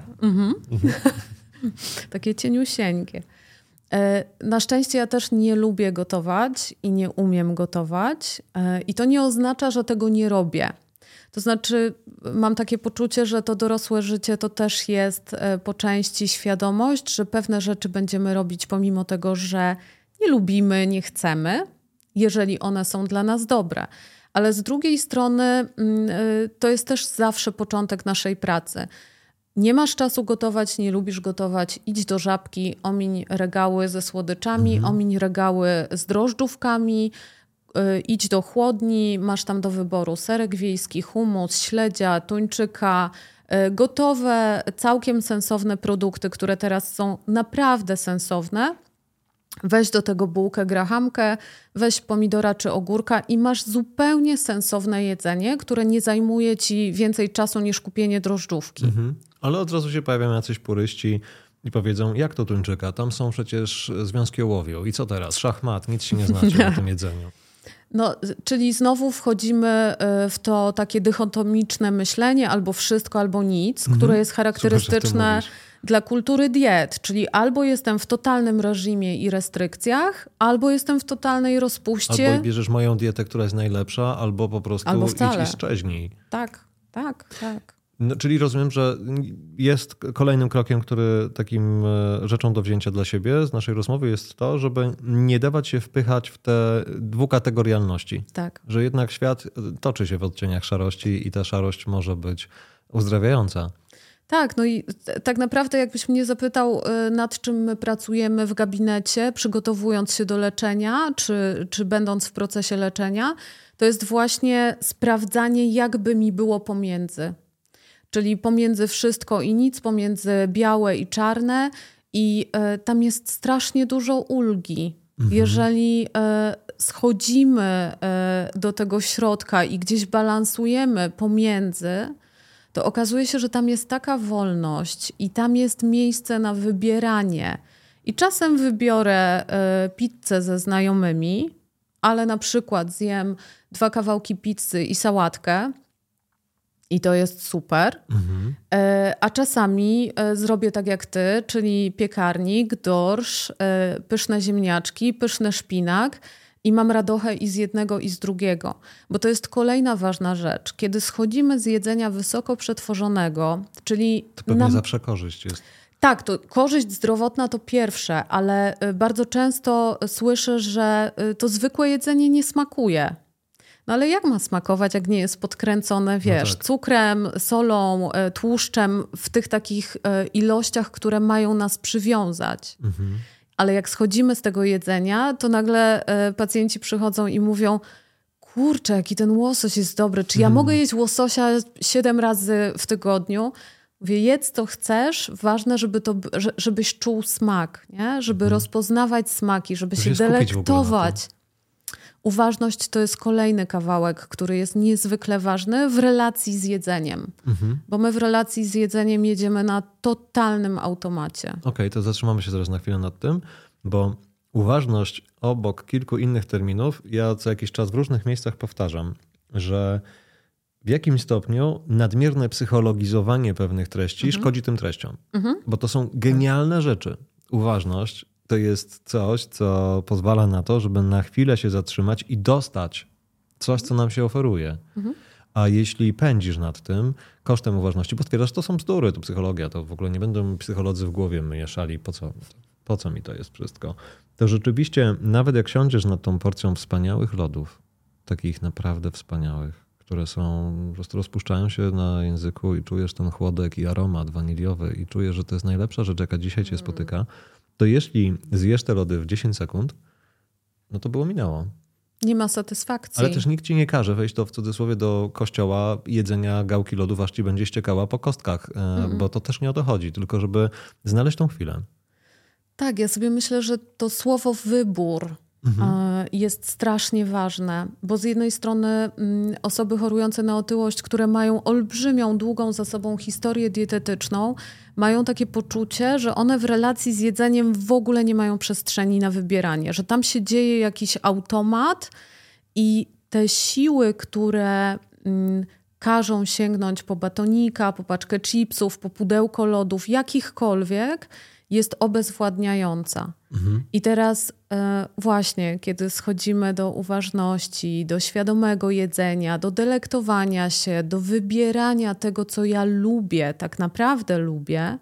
Takie cieniusieńkie. Na szczęście ja też nie lubię gotować i nie umiem gotować. I to nie oznacza, że tego nie robię. To znaczy mam takie poczucie, że to dorosłe życie to też jest po części świadomość, że pewne rzeczy będziemy robić pomimo tego, że nie lubimy, nie chcemy, jeżeli one są dla nas dobre. Ale z drugiej strony to jest też zawsze początek naszej pracy. Nie masz czasu gotować, nie lubisz gotować, idź do Żabki, omiń regały ze słodyczami, omiń regały z drożdżówkami, idź do chłodni, masz tam do wyboru serek wiejski, hummus, śledzia, tuńczyka, gotowe, całkiem sensowne produkty, które teraz są naprawdę sensowne. Weź do tego bułkę grahamkę, weź pomidora czy ogórka i masz zupełnie sensowne jedzenie, które nie zajmuje ci więcej czasu niż kupienie drożdżówki. Ale od razu się pojawiają jacyś puryści i powiedzą, jak to tuńczyka, tam są przecież związki ołowiu i co teraz? Szachmat, nic się nie znaczy na tym jedzeniu. No, czyli znowu wchodzimy w to takie dychotomiczne myślenie, albo wszystko, albo nic, które jest charakterystyczne dla kultury diet. Czyli albo jestem w totalnym reżimie i restrykcjach, albo jestem w totalnej rozpuście. Albo bierzesz moją dietę, która jest najlepsza, albo po prostu idź i szczeźnij. Tak. No, czyli rozumiem, że jest kolejnym krokiem, który takim rzeczą do wzięcia dla siebie z naszej rozmowy jest to, żeby nie dawać się wpychać w te dwukategorialności. Tak. Że jednak świat toczy się w odcieniach szarości i ta szarość może być uzdrawiająca. Tak, no i tak naprawdę jakbyś mnie zapytał, nad czym my pracujemy w gabinecie, przygotowując się do leczenia, czy będąc w procesie leczenia, to jest właśnie sprawdzanie, jakby mi było pomiędzy. Czyli pomiędzy wszystko i nic, pomiędzy białe i czarne i tam jest strasznie dużo ulgi. Jeżeli schodzimy do tego środka i gdzieś balansujemy pomiędzy, to okazuje się, że tam jest taka wolność i tam jest miejsce na wybieranie. I czasem wybiorę pizzę ze znajomymi, ale na przykład zjem 2 kawałki pizzy i sałatkę i to jest super. A czasami zrobię tak jak ty, czyli piekarnik, dorsz, pyszne ziemniaczki, pyszny szpinak i mam radochę i z jednego i z drugiego. Bo to jest kolejna ważna rzecz. Kiedy schodzimy z jedzenia wysoko przetworzonego, czyli... To pewnie zawsze korzyść jest. Tak, to korzyść zdrowotna to pierwsze, ale bardzo często słyszę, że to zwykłe jedzenie nie smakuje. No ale jak ma smakować, jak nie jest podkręcone, wiesz, no tak, cukrem, solą, tłuszczem w tych takich ilościach, które mają nas przywiązać. Ale jak schodzimy z tego jedzenia, to nagle pacjenci przychodzą i mówią, kurczę, jaki ten łosoś jest dobry. Czy ja mogę jeść łososia 7 razy w tygodniu? Mówię, jedz co chcesz, ważne, żebyś czuł smak, nie? Żeby rozpoznawać smaki, żeby się delektować. Uważność to jest kolejny kawałek, który jest niezwykle ważny w relacji z jedzeniem. Bo my w relacji z jedzeniem jedziemy na totalnym automacie. Okej, to zatrzymamy się zaraz na chwilę nad tym, bo uważność obok kilku innych terminów, ja co jakiś czas w różnych miejscach powtarzam, że w jakim stopniu nadmierne psychologizowanie pewnych treści szkodzi tym treściom. Bo to są genialne rzeczy. Uważność to jest coś, co pozwala na to, żeby na chwilę się zatrzymać i dostać coś, co nam się oferuje. A jeśli pędzisz nad tym kosztem uważności, bo stwierdzasz, to są bzdury, to psychologia, to w ogóle nie będą psycholodzy w głowie mieszali, po co mi to jest wszystko, to rzeczywiście nawet jak siądziesz nad tą porcją wspaniałych lodów, takich naprawdę wspaniałych, które są, po prostu rozpuszczają się na języku i czujesz ten chłodek i aromat waniliowy i czujesz, że to jest najlepsza rzecz, jaka dzisiaj cię spotyka, to jeśli zjesz te lody w 10 sekund, no to było minęło. Nie ma satysfakcji. Ale też nikt ci nie każe wejść w cudzysłowie do kościoła jedzenia gałki lodów, aż ci będzie ściekała po kostkach, bo to też nie o to chodzi, tylko żeby znaleźć tą chwilę. Tak, ja sobie myślę, że to słowo wybór jest strasznie ważne, bo z jednej strony osoby chorujące na otyłość, które mają olbrzymią, długą za sobą historię dietetyczną, mają takie poczucie, że one w relacji z jedzeniem w ogóle nie mają przestrzeni na wybieranie, że tam się dzieje jakiś automat i te siły, które każą sięgnąć po batonika, po paczkę chipsów, po pudełko lodów, jakichkolwiek, jest obezwładniająca. I teraz właśnie, kiedy schodzimy do uważności, do świadomego jedzenia, do delektowania się, do wybierania tego, co ja lubię, tak naprawdę lubię,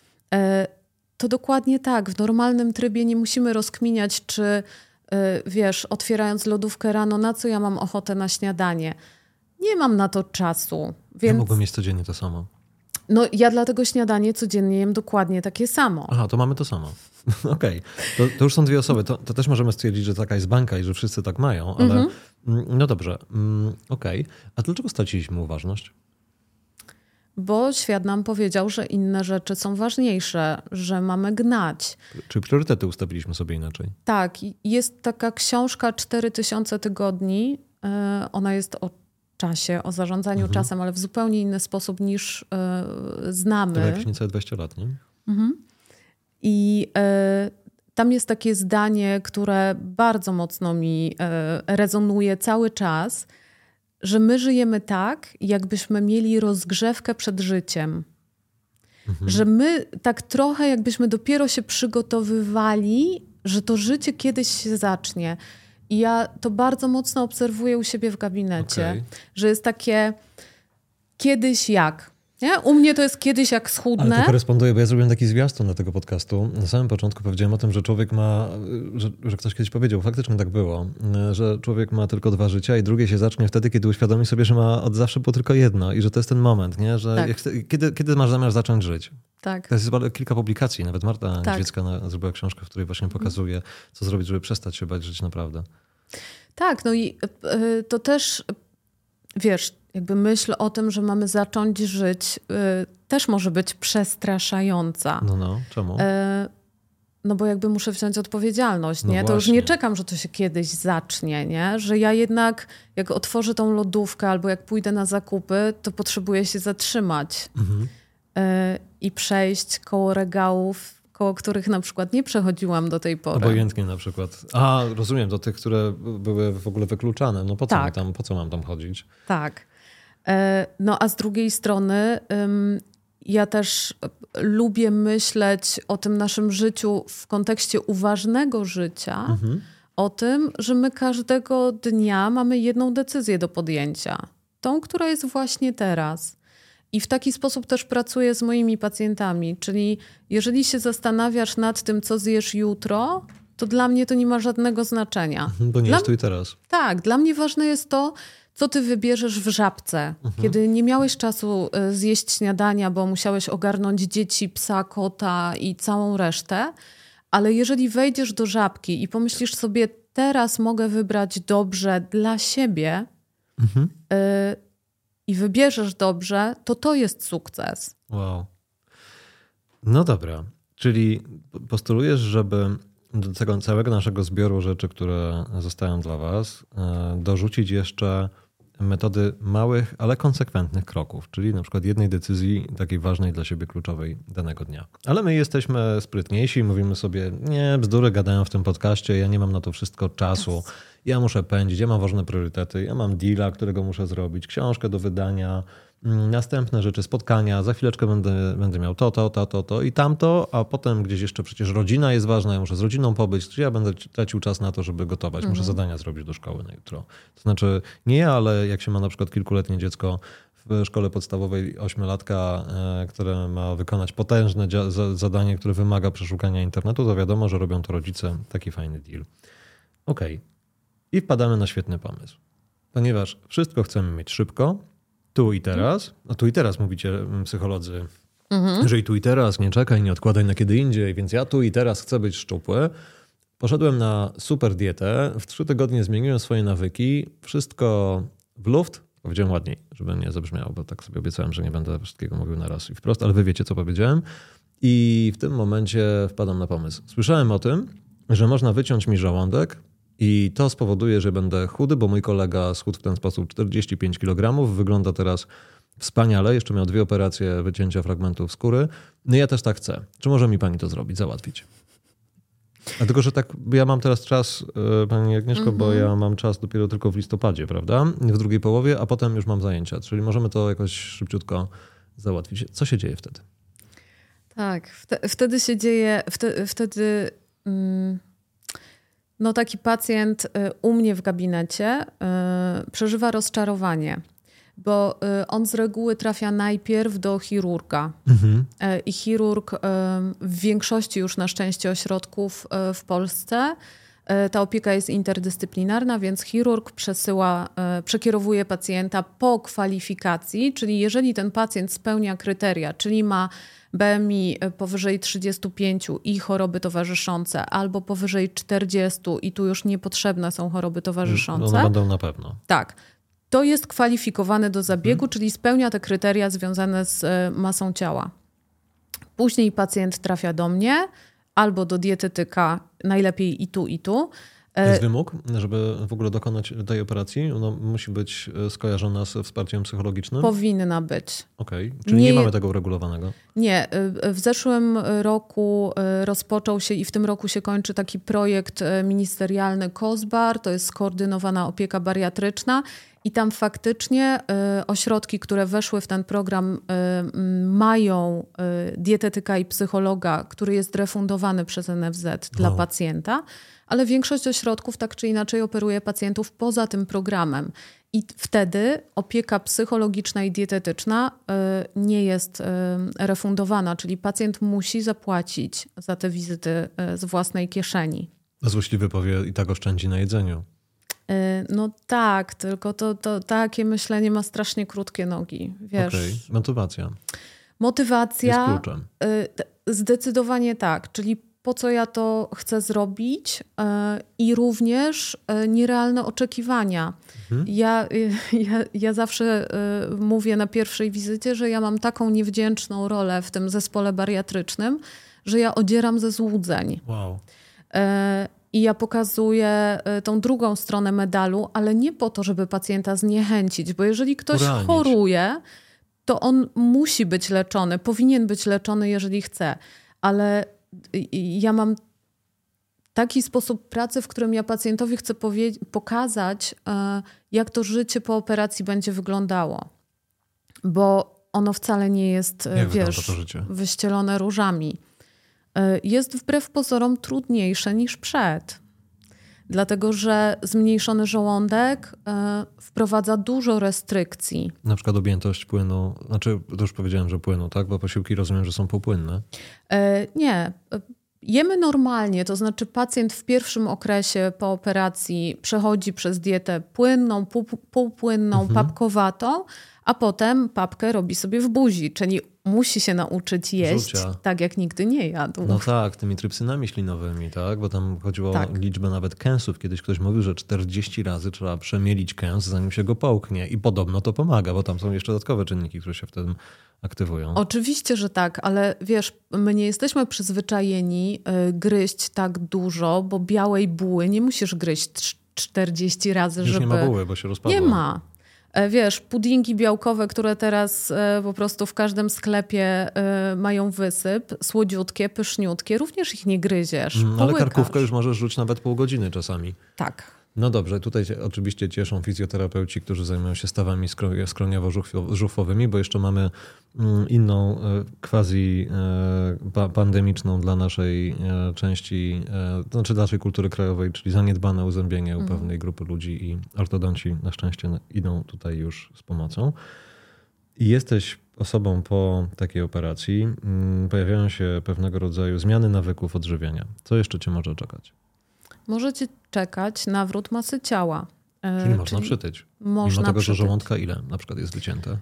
to dokładnie tak. W normalnym trybie nie musimy rozkminiać, czy wiesz, otwierając lodówkę rano, na co ja mam ochotę na śniadanie. Nie mam na to czasu. Więc... Ja mogłem jeść codziennie to samo. No ja dlatego śniadanie codziennie jem dokładnie takie samo. Aha, to mamy to samo. Okej. To już są dwie osoby. To też możemy stwierdzić, że taka jest bańka i że wszyscy tak mają, ale no dobrze. Okej. A dlaczego straciliśmy uważność? Bo świat nam powiedział, że inne rzeczy są ważniejsze, że mamy gnać. Czy priorytety ustawiliśmy sobie inaczej? Tak. Jest taka książka 4000 tygodni. Ona jest o czasie, o zarządzaniu czasem, ale w zupełnie inny sposób niż znamy. To jakieś niecałe 20 lat, nie? I tam jest takie zdanie, które bardzo mocno mi rezonuje cały czas, że my żyjemy tak, jakbyśmy mieli rozgrzewkę przed życiem. Że my tak trochę jakbyśmy dopiero się przygotowywali, że to życie kiedyś się zacznie. I ja to bardzo mocno obserwuję u siebie w gabinecie, że jest takie kiedyś jak. Nie? U mnie to jest kiedyś jak schudnę. Ale to koresponduje, bo ja zrobiłem taki zwiastun do tego podcastu. Na samym początku powiedziałem o tym, że człowiek ma, że ktoś kiedyś powiedział, faktycznie tak było, że człowiek ma tylko 2 życia i drugie się zacznie wtedy, kiedy uświadomi sobie, że ma od zawsze było tylko jedno i że to jest ten moment, nie? Że tak. kiedy masz zamiar zacząć żyć? Tak. To jest kilka publikacji, nawet Marta Niedźwiecka zrobiła książkę, w której właśnie pokazuje, co zrobić, żeby przestać się bać żyć naprawdę. Tak, no i to też, wiesz, jakby myśl o tym, że mamy zacząć żyć, też może być przestraszająca. No, czemu? No bo jakby muszę wziąć odpowiedzialność, no nie? Właśnie. To już nie czekam, że to się kiedyś zacznie, nie? Że ja jednak, jak otworzę tą lodówkę albo jak pójdę na zakupy, to potrzebuję się zatrzymać i przejść koło regałów, koło których na przykład nie przechodziłam do tej pory. Obojętnie na przykład. Rozumiem, do tych, które były w ogóle wykluczane. No po co mam tam chodzić? Tak. No a z drugiej strony ja też lubię myśleć o tym naszym życiu w kontekście uważnego życia, o tym, że my każdego dnia mamy jedną decyzję do podjęcia. Tą, która jest właśnie teraz. I w taki sposób też pracuję z moimi pacjentami. Czyli jeżeli się zastanawiasz nad tym, co zjesz jutro, to dla mnie to nie ma żadnego znaczenia. Bo nie jest tu i teraz. Tak, dla mnie ważne jest to, co ty wybierzesz w Żabce. Kiedy nie miałeś czasu zjeść śniadania, bo musiałeś ogarnąć dzieci, psa, kota i całą resztę. Ale jeżeli wejdziesz do Żabki i pomyślisz sobie, teraz mogę wybrać dobrze dla siebie i wybierzesz dobrze, to jest sukces. Wow. No dobra. Czyli postulujesz, żeby do tego całego naszego zbioru rzeczy, które zostają dla was, dorzucić jeszcze metody małych, ale konsekwentnych kroków, czyli na przykład jednej decyzji takiej ważnej dla siebie, kluczowej danego dnia. Ale my jesteśmy sprytniejsi i mówimy sobie, nie, bzdury gadają w tym podcaście, ja nie mam na to wszystko czasu, ja muszę pędzić, ja mam ważne priorytety, ja mam deala, którego muszę zrobić, książkę do wydania, następne rzeczy, spotkania, za chwileczkę będę miał to i tamto, a potem gdzieś jeszcze przecież rodzina jest ważna, ja muszę z rodziną pobyć, czy ja będę tracił czas na to, żeby gotować, muszę zadania zrobić do szkoły na jutro. To znaczy nie ja, ale jak się ma na przykład kilkuletnie dziecko w szkole podstawowej, 8-latka, które ma wykonać potężne zadanie, które wymaga przeszukania internetu, to wiadomo, że robią to rodzice. Taki fajny deal. Okej. I wpadamy na świetny pomysł. Ponieważ wszystko chcemy mieć szybko, tu i teraz. A tu i teraz mówicie psycholodzy, że i tu i teraz, nie czekaj, nie odkładaj na kiedy indziej, więc ja tu i teraz chcę być szczupły. Poszedłem na super dietę, w 3 tygodnie zmieniłem swoje nawyki, wszystko w luft, powiedziałem ładniej, żeby nie zabrzmiało, bo tak sobie obiecałem, że nie będę wszystkiego mówił na raz i wprost, ale wy wiecie, co powiedziałem. I w tym momencie wpadam na pomysł. Słyszałem o tym, że można wyciąć mi żołądek, i to spowoduje, że będę chudy, bo mój kolega schudł w ten sposób 45 kg. Wygląda teraz wspaniale. Jeszcze miał 2 operacje wycięcia fragmentów skóry. No ja też tak chcę. Czy może mi pani to zrobić, załatwić? Dlatego, że tak, ja mam teraz czas, pani Agnieszko, bo ja mam czas dopiero tylko w listopadzie, prawda? W drugiej połowie, a potem już mam zajęcia. Czyli możemy to jakoś szybciutko załatwić. Co się dzieje wtedy? Tak, wtedy się dzieje, wtedy... No taki pacjent u mnie w gabinecie przeżywa rozczarowanie, bo on z reguły trafia najpierw do chirurga. I chirurg w większości już na szczęście ośrodków w Polsce, ta opieka jest interdyscyplinarna, więc chirurg przekierowuje pacjenta po kwalifikacji, czyli jeżeli ten pacjent spełnia kryteria, czyli ma BMI powyżej 35 i choroby towarzyszące, albo powyżej 40 i tu już niepotrzebne są choroby towarzyszące. One będą na pewno. Tak. To jest kwalifikowany do zabiegu, czyli spełnia te kryteria związane z masą ciała. Później pacjent trafia do mnie albo do dietetyka, najlepiej i tu, Jest wymóg, żeby w ogóle dokonać tej operacji? Ona musi być skojarzona z wsparciem psychologicznym? Powinna być. Okej, czyli nie mamy tego uregulowanego? Nie. W zeszłym roku rozpoczął się i w tym roku się kończy taki projekt ministerialny COSBAR, to jest skoordynowana opieka bariatryczna i tam faktycznie ośrodki, które weszły w ten program mają dietetyka i psychologa, który jest refundowany przez NFZ dla pacjenta, ale większość ośrodków tak czy inaczej operuje pacjentów poza tym programem. I wtedy opieka psychologiczna i dietetyczna nie jest refundowana, czyli pacjent musi zapłacić za te wizyty z własnej kieszeni. A złośliwy powie, i tak oszczędzi na jedzeniu. No tak, tylko to takie myślenie ma strasznie krótkie nogi. Wiesz. Okej, motywacja. Motywacja jest kluczem. Zdecydowanie tak, czyli po co ja to chcę zrobić i również nierealne oczekiwania. Ja zawsze mówię na pierwszej wizycie, że ja mam taką niewdzięczną rolę w tym zespole bariatrycznym, że ja odzieram ze złudzeń. Wow. I ja pokazuję tą drugą stronę medalu, ale nie po to, żeby pacjenta zniechęcić, bo jeżeli ktoś choruje, to on musi być leczony, powinien być leczony, jeżeli chce. Ale ja mam taki sposób pracy, w którym ja pacjentowi chcę pokazać, jak to życie po operacji będzie wyglądało. Bo ono wcale nie jest, wyścielone różami. Jest wbrew pozorom trudniejsze niż przed. Dlatego, że zmniejszony żołądek wprowadza dużo restrykcji. Na przykład objętość płynu, to już powiedziałem, że płynu, tak? Bo posiłki rozumiem, że są półpłynne. Nie. Jemy normalnie, to znaczy pacjent w pierwszym okresie po operacji przechodzi przez dietę płynną, półpłynną, papkowatą, a potem papkę robi sobie w buzi, czyli musi się nauczyć jeść tak, jak nigdy nie jadł. No tak, tymi trypsynami ślinowymi, tak? Bo tam chodziło o liczbę nawet kęsów. Kiedyś ktoś mówił, że 40 razy trzeba przemielić kęs, zanim się go połknie. I podobno to pomaga, bo tam są jeszcze dodatkowe czynniki, które się wtedy aktywują. Oczywiście, że tak, ale wiesz, my nie jesteśmy przyzwyczajeni gryźć tak dużo, bo białej buły nie musisz gryźć 40 razy, Już żeby... nie ma buły, bo się rozpadła. Nie ma. Wiesz, puddingi białkowe, które teraz po prostu w każdym sklepie mają wysyp, słodziutkie, pyszniutkie, również ich nie gryziesz. Ale karkówkę już możesz rzucić nawet pół godziny czasami. Tak. No dobrze, tutaj oczywiście cieszą fizjoterapeuci, którzy zajmują się stawami skroniowo-żuchwowymi, bo jeszcze mamy inną quasi pandemiczną dla naszej części, znaczy dla naszej kultury krajowej, czyli zaniedbane uzębienie u pewnej grupy ludzi i ortodonci na szczęście idą tutaj już z pomocą. I jesteś osobą po takiej operacji, pojawiają się pewnego rodzaju zmiany nawyków odżywiania. Co jeszcze cię może czekać? Możecie czekać nawrót masy ciała. Czyli można przytyć. Mimo tego, że żołądka ile na przykład jest wycięte?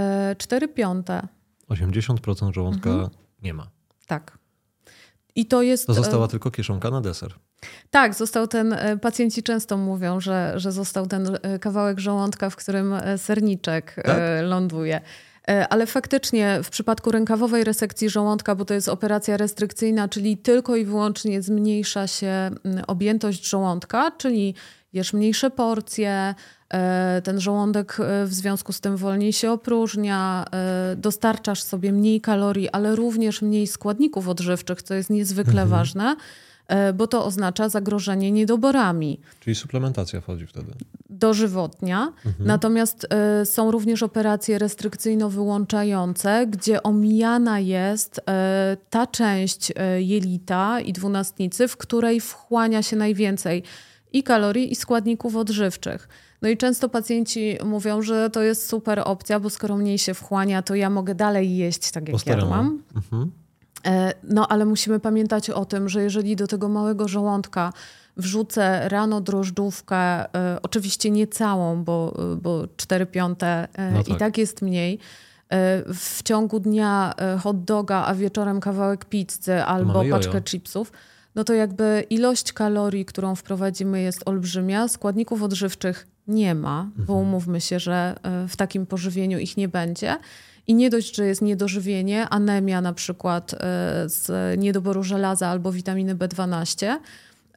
4/5. 80% żołądka nie ma. Tak. I to jest... To została tylko kieszonka na deser. Tak, został ten... Pacjenci często mówią, że został ten kawałek żołądka, w którym serniczek ląduje. Ale faktycznie w przypadku rękawowej resekcji żołądka, bo to jest operacja restrykcyjna, czyli tylko i wyłącznie zmniejsza się objętość żołądka, czyli jesz mniejsze porcje, ten żołądek w związku z tym wolniej się opróżnia, dostarczasz sobie mniej kalorii, ale również mniej składników odżywczych, co jest niezwykle ważne, bo to oznacza zagrożenie niedoborami. Czyli suplementacja wchodzi wtedy. Dożywotnia. Natomiast są również operacje restrykcyjno-wyłączające, gdzie omijana jest ta część jelita i dwunastnicy, w której wchłania się najwięcej i kalorii, i składników odżywczych. No i często pacjenci mówią, że to jest super opcja, bo skoro mniej się wchłania, to ja mogę dalej jeść tak, jak jadłam. No ale musimy pamiętać o tym, że jeżeli do tego małego żołądka wrzucę rano drożdżówkę, oczywiście nie całą, bo 4/5 i tak jest mniej, w ciągu dnia hot doga, a wieczorem kawałek pizzy albo paczkę chipsów, no to jakby ilość kalorii, którą wprowadzimy, jest olbrzymia. Składników odżywczych nie ma, bo umówmy się, że w takim pożywieniu ich nie będzie. I nie dość, że jest niedożywienie, anemia na przykład z niedoboru żelaza albo witaminy B12,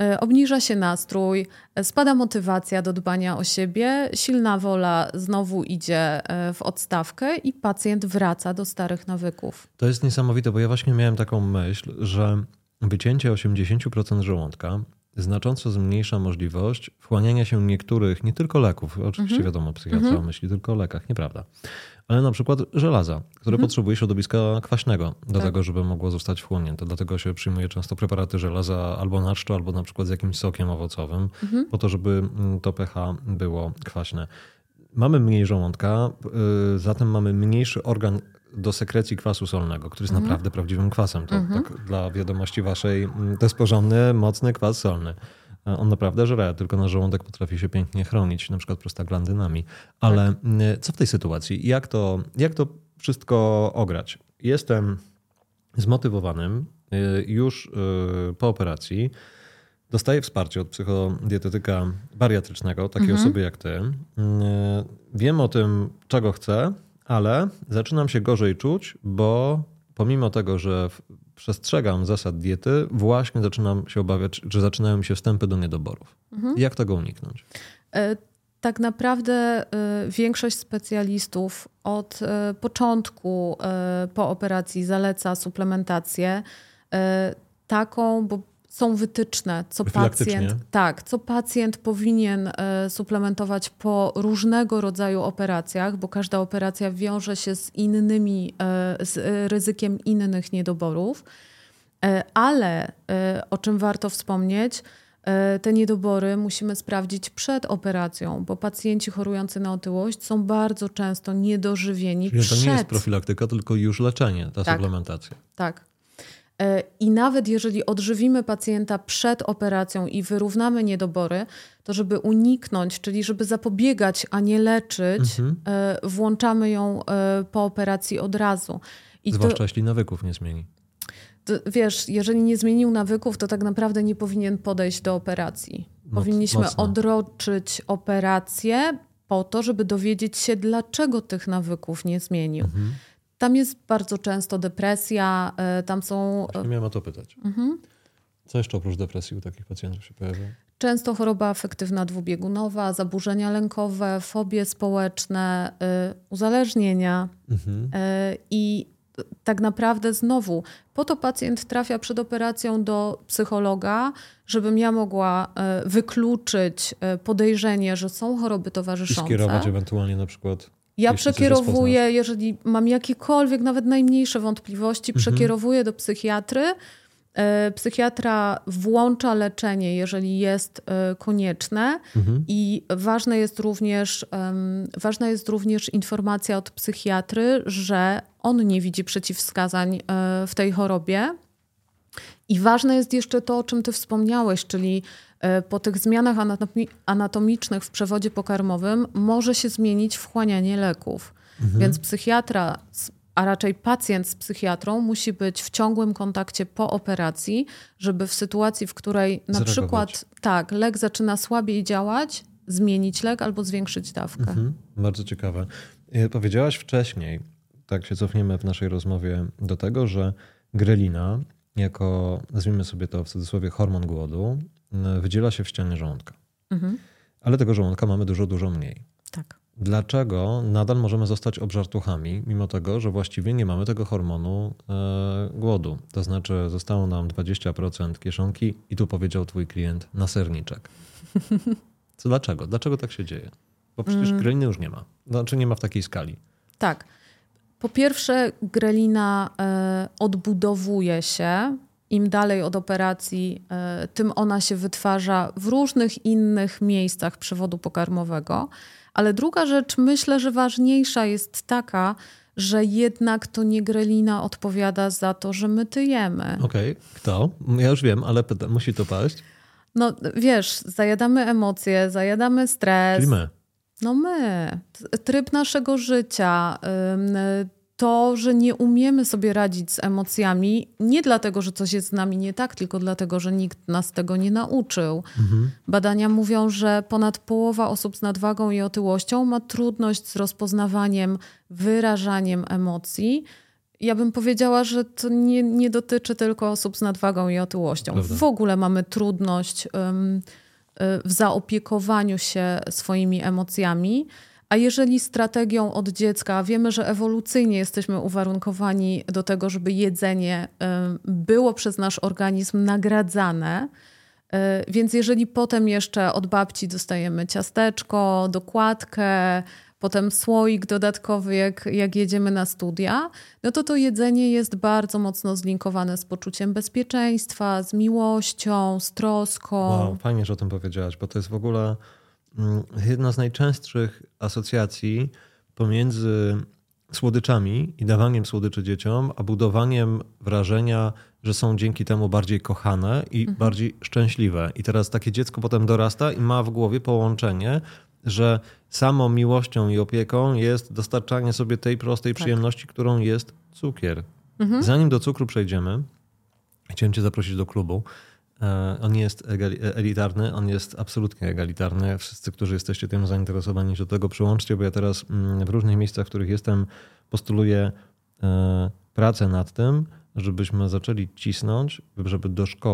obniża się nastrój, spada motywacja do dbania o siebie, silna wola znowu idzie w odstawkę i pacjent wraca do starych nawyków. To jest niesamowite, bo ja właśnie miałem taką myśl, że wycięcie 80% żołądka znacząco zmniejsza możliwość wchłaniania się niektórych, nie tylko leków, oczywiście wiadomo, psychiatra myśli tylko o lekach, nieprawda, ale na przykład żelaza, które potrzebuje środowiska kwaśnego do tego, żeby mogło zostać wchłonięte. Dlatego się przyjmuje często preparaty żelaza albo na czczo, albo na przykład z jakimś sokiem owocowym, po to, żeby to pH było kwaśne. Mamy mniej żołądka, zatem mamy mniejszy organ do sekrecji kwasu solnego, który jest naprawdę prawdziwym kwasem. To tak dla wiadomości waszej, to jest porządny, mocny kwas solny. On naprawdę żre, tylko nasz żołądek potrafi się pięknie chronić, na przykład prostaglandynami. Ale co w tej sytuacji? Jak to wszystko ograć? Jestem zmotywowanym już po operacji. Dostaję wsparcie od psychodietetyka bariatrycznego, takiej osoby jak ty. Wiem o tym, czego chcę, ale zaczynam się gorzej czuć, bo pomimo tego, że przestrzegam zasad diety, właśnie zaczynam się obawiać, że zaczynają mi się wstępy do niedoborów. Jak tego uniknąć? Tak naprawdę większość specjalistów od początku po operacji zaleca suplementację taką, bo są wytyczne, co pacjent powinien suplementować po różnego rodzaju operacjach, bo każda operacja wiąże się z ryzykiem innych niedoborów. Ale o czym warto wspomnieć, te niedobory musimy sprawdzić przed operacją, bo pacjenci chorujący na otyłość są bardzo często niedożywieni Czyli to nie jest profilaktyka, tylko już leczenie, ta suplementacja. Tak. I nawet jeżeli odżywimy pacjenta przed operacją i wyrównamy niedobory, to żeby uniknąć, czyli żeby zapobiegać, a nie leczyć, włączamy ją po operacji od razu. Zwłaszcza jeśli nawyków nie zmieni. Wiesz, jeżeli nie zmienił nawyków, to tak naprawdę nie powinien podejść do operacji. Powinniśmy odroczyć operację po to, żeby dowiedzieć się, dlaczego tych nawyków nie zmienił. Tam jest bardzo często depresja, tam są... Właśnie miałem o to pytać. Co jeszcze oprócz depresji u takich pacjentów się pojawia? Często choroba afektywna dwubiegunowa, zaburzenia lękowe, fobie społeczne, uzależnienia. I tak naprawdę znowu po to pacjent trafia przed operacją do psychologa, żebym ja mogła wykluczyć podejrzenie, że są choroby towarzyszące. I skierować ewentualnie na przykład... Ja przekierowuję, jeżeli mam jakiekolwiek, nawet najmniejsze wątpliwości, przekierowuję do psychiatry. Psychiatra włącza leczenie, jeżeli jest konieczne i ważna jest również informacja od psychiatry, że on nie widzi przeciwwskazań w tej chorobie. I ważne jest jeszcze to, o czym ty wspomniałeś, czyli po tych zmianach anatomicznych w przewodzie pokarmowym może się zmienić wchłanianie leków. Więc psychiatra, a raczej pacjent z psychiatrą musi być w ciągłym kontakcie po operacji, żeby w sytuacji, w której na przykład lek zaczyna słabiej działać, zmienić lek albo zwiększyć dawkę. Bardzo ciekawe. Powiedziałaś wcześniej, tak się cofniemy w naszej rozmowie do tego, że grelina jako, nazwijmy sobie to w cudzysłowie, hormon głodu, wydziela się w ścianie żołądka. Ale tego żołądka mamy dużo mniej. Tak. Dlaczego nadal możemy zostać obżartuchami, mimo tego, że właściwie nie mamy tego hormonu głodu? To znaczy zostało nam 20% kieszonki i tu powiedział twój klient na serniczek. Co dlaczego? Dlaczego tak się dzieje? Bo przecież greliny już nie ma. Znaczy nie ma w takiej skali. Tak. Po pierwsze, grelina odbudowuje się. Im dalej od operacji, tym ona się wytwarza w różnych innych miejscach przewodu pokarmowego. Ale druga rzecz, myślę, że ważniejsza jest taka, że jednak to nie grelina odpowiada za to, że my tyjemy. Okej. Kto? Ja już wiem, ale musi to paść. No wiesz, zajadamy emocje, zajadamy stres. Czyli my. No my. Tryb naszego życia, to, że nie umiemy sobie radzić z emocjami, nie dlatego, że coś jest z nami nie tak, tylko dlatego, że nikt nas tego nie nauczył. Badania mówią, że ponad połowa osób z nadwagą i otyłością ma trudność z rozpoznawaniem, wyrażaniem emocji Ja bym powiedziała, że to nie dotyczy tylko osób z nadwagą i otyłością. Prawda. W ogóle mamy trudność w zaopiekowaniu się swoimi emocjami, a jeżeli strategią od dziecka, wiemy, że ewolucyjnie jesteśmy uwarunkowani do tego, żeby jedzenie było przez nasz organizm nagradzane, więc jeżeli potem jeszcze od babci dostajemy ciasteczko, dokładkę, potem słoik dodatkowy, jak jedziemy na studia, no to jedzenie jest bardzo mocno zlinkowane z poczuciem bezpieczeństwa, z miłością, z troską. Wow, fajnie, że o tym powiedziałaś, bo to jest w ogóle jedna z najczęstszych asocjacji pomiędzy słodyczami i dawaniem słodyczy dzieciom, a budowaniem wrażenia, że są dzięki temu bardziej kochane i bardziej szczęśliwe. I teraz takie dziecko potem dorasta i ma w głowie połączenie, że samą miłością i opieką jest dostarczanie sobie tej prostej przyjemności, którą jest cukier. Zanim do cukru przejdziemy, chciałem cię zaprosić do klubu. On nie jest elitarny, on jest absolutnie egalitarny. Wszyscy, którzy jesteście tym zainteresowani, się do tego przyłączcie, bo ja teraz w różnych miejscach, w których jestem, postuluję pracę nad tym, żebyśmy zaczęli cisnąć, żeby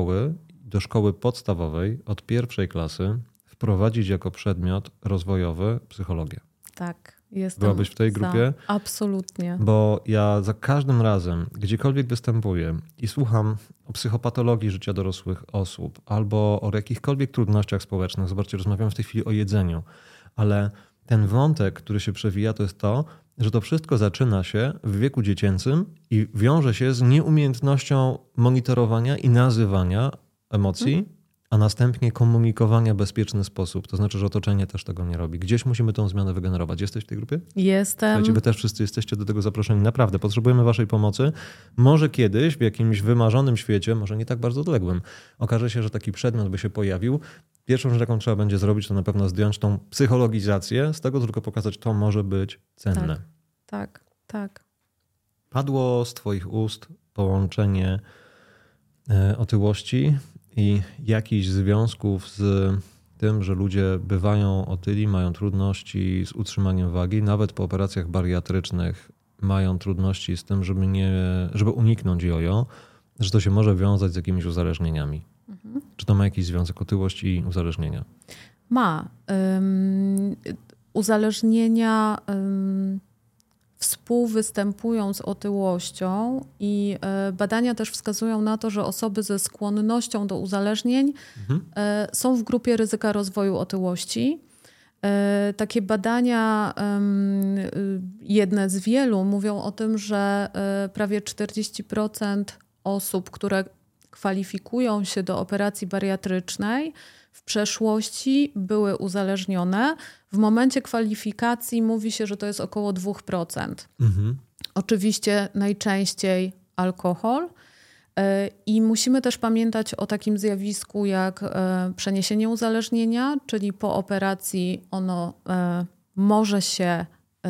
do szkoły podstawowej od 1. klasy wprowadzić jako przedmiot rozwojowy psychologię. Tak, jestem. Byłabyś w tej grupie? Absolutnie. Bo ja za każdym razem, gdziekolwiek występuję i słucham o psychopatologii życia dorosłych osób albo o jakichkolwiek trudnościach społecznych, zobaczcie, rozmawiamy w tej chwili o jedzeniu, ale ten wątek, który się przewija, to jest to, że to wszystko zaczyna się w wieku dziecięcym i wiąże się z nieumiejętnością monitorowania i nazywania emocji, a następnie komunikowania w bezpieczny sposób. To znaczy, że otoczenie też tego nie robi. Gdzieś musimy tą zmianę wygenerować. Jesteś w tej grupie? Jestem. Słuchajcie, wy też wszyscy jesteście do tego zaproszeni. Naprawdę, potrzebujemy waszej pomocy. Może kiedyś w jakimś wymarzonym świecie, może nie tak bardzo odległym, okaże się, że taki przedmiot by się pojawił. Pierwszą rzecz, jaką trzeba będzie zrobić, to na pewno zdjąć tą psychologizację, z tego tylko pokazać, to może być cenne. Tak. Padło z twoich ust połączenie otyłości i jakichś związków z tym, że ludzie bywają otyli, mają trudności z utrzymaniem wagi, nawet po operacjach bariatrycznych mają trudności z tym, żeby uniknąć jojo, że to się może wiązać z jakimiś uzależnieniami. Czy to ma jakiś związek, otyłość i uzależnienia? Ma. Uzależnienia współwystępują z otyłością i badania też wskazują na to, że osoby ze skłonnością do uzależnień są w grupie ryzyka rozwoju otyłości. Takie badania, jedne z wielu, mówią o tym, że prawie 40% osób, które kwalifikują się do operacji bariatrycznej, w przeszłości były uzależnione. W momencie kwalifikacji mówi się, że to jest około 2%. Oczywiście najczęściej alkohol. I musimy też pamiętać o takim zjawisku jak przeniesienie uzależnienia, czyli po operacji ono może się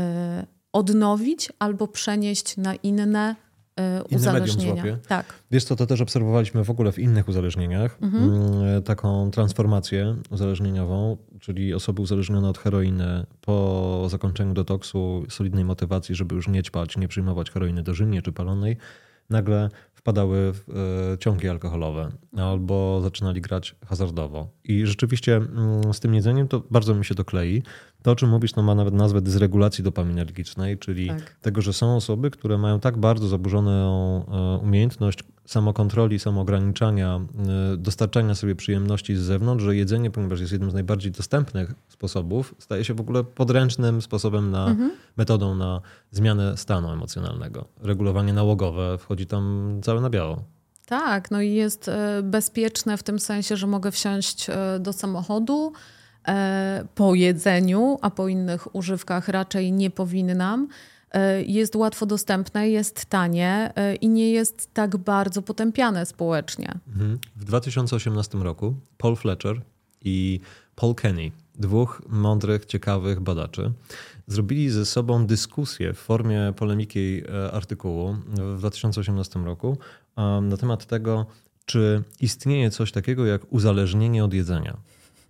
odnowić albo przenieść na inne uzależnienia. Medium tak. Wiesz co, to też obserwowaliśmy w ogóle w innych uzależnieniach. Taką transformację uzależnieniową, czyli osoby uzależnione od heroiny po zakończeniu detoksu, solidnej motywacji, żeby już nie ćpać, nie przyjmować heroiny dożylnie czy palonej, nagle wpadały w ciągi alkoholowe albo zaczynali grać hazardowo. I rzeczywiście z tym jedzeniem to bardzo mi się to klei. To, o czym mówisz, to ma nawet nazwę dysregulacji dopaminergicznej, czyli tego, że są osoby, które mają tak bardzo zaburzoną umiejętność samokontroli, samoograniczania, dostarczania sobie przyjemności z zewnątrz, że jedzenie, ponieważ jest jednym z najbardziej dostępnych sposobów, staje się w ogóle podręcznym sposobem metodą na zmianę stanu emocjonalnego. Regulowanie nałogowe wchodzi tam całe na biało. Tak, no i jest bezpieczne w tym sensie, że mogę wsiąść do samochodu po jedzeniu, a po innych używkach raczej nie powinnam. Jest łatwo dostępne, jest tanie i nie jest tak bardzo potępiane społecznie. W 2018 roku Paul Fletcher i Paul Kenny, dwóch mądrych, ciekawych badaczy, zrobili ze sobą dyskusję w formie polemiki artykułu w 2018 roku na temat tego, czy istnieje coś takiego jak uzależnienie od jedzenia.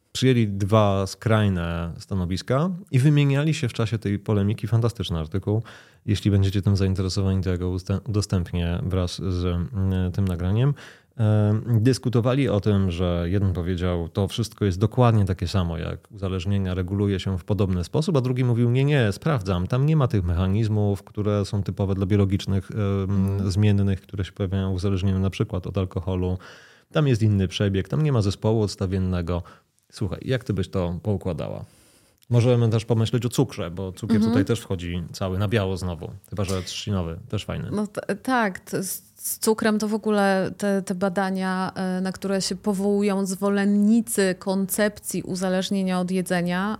przyjęli dwa skrajne stanowiska i wymieniali się w czasie tej polemiki. Fantastyczny artykuł. Jeśli będziecie tym zainteresowani, to ja go udostępnię wraz z tym nagraniem. Dyskutowali o tym, że jeden powiedział, to wszystko jest dokładnie takie samo, jak uzależnienia reguluje się w podobny sposób, a drugi mówił, nie, sprawdzam, tam nie ma tych mechanizmów, które są typowe dla biologicznych zmiennych, które się pojawiają w uzależnieniu na przykład od alkoholu. Tam jest inny przebieg, tam nie ma zespołu odstawiennego. Słuchaj, jak ty byś to poukładała? Możemy też pomyśleć o cukrze, bo cukier tutaj też wchodzi cały na biało znowu. Chyba że trzcinowy, też fajny. No tak, z cukrem to w ogóle te badania, na które się powołują zwolennicy koncepcji uzależnienia od jedzenia,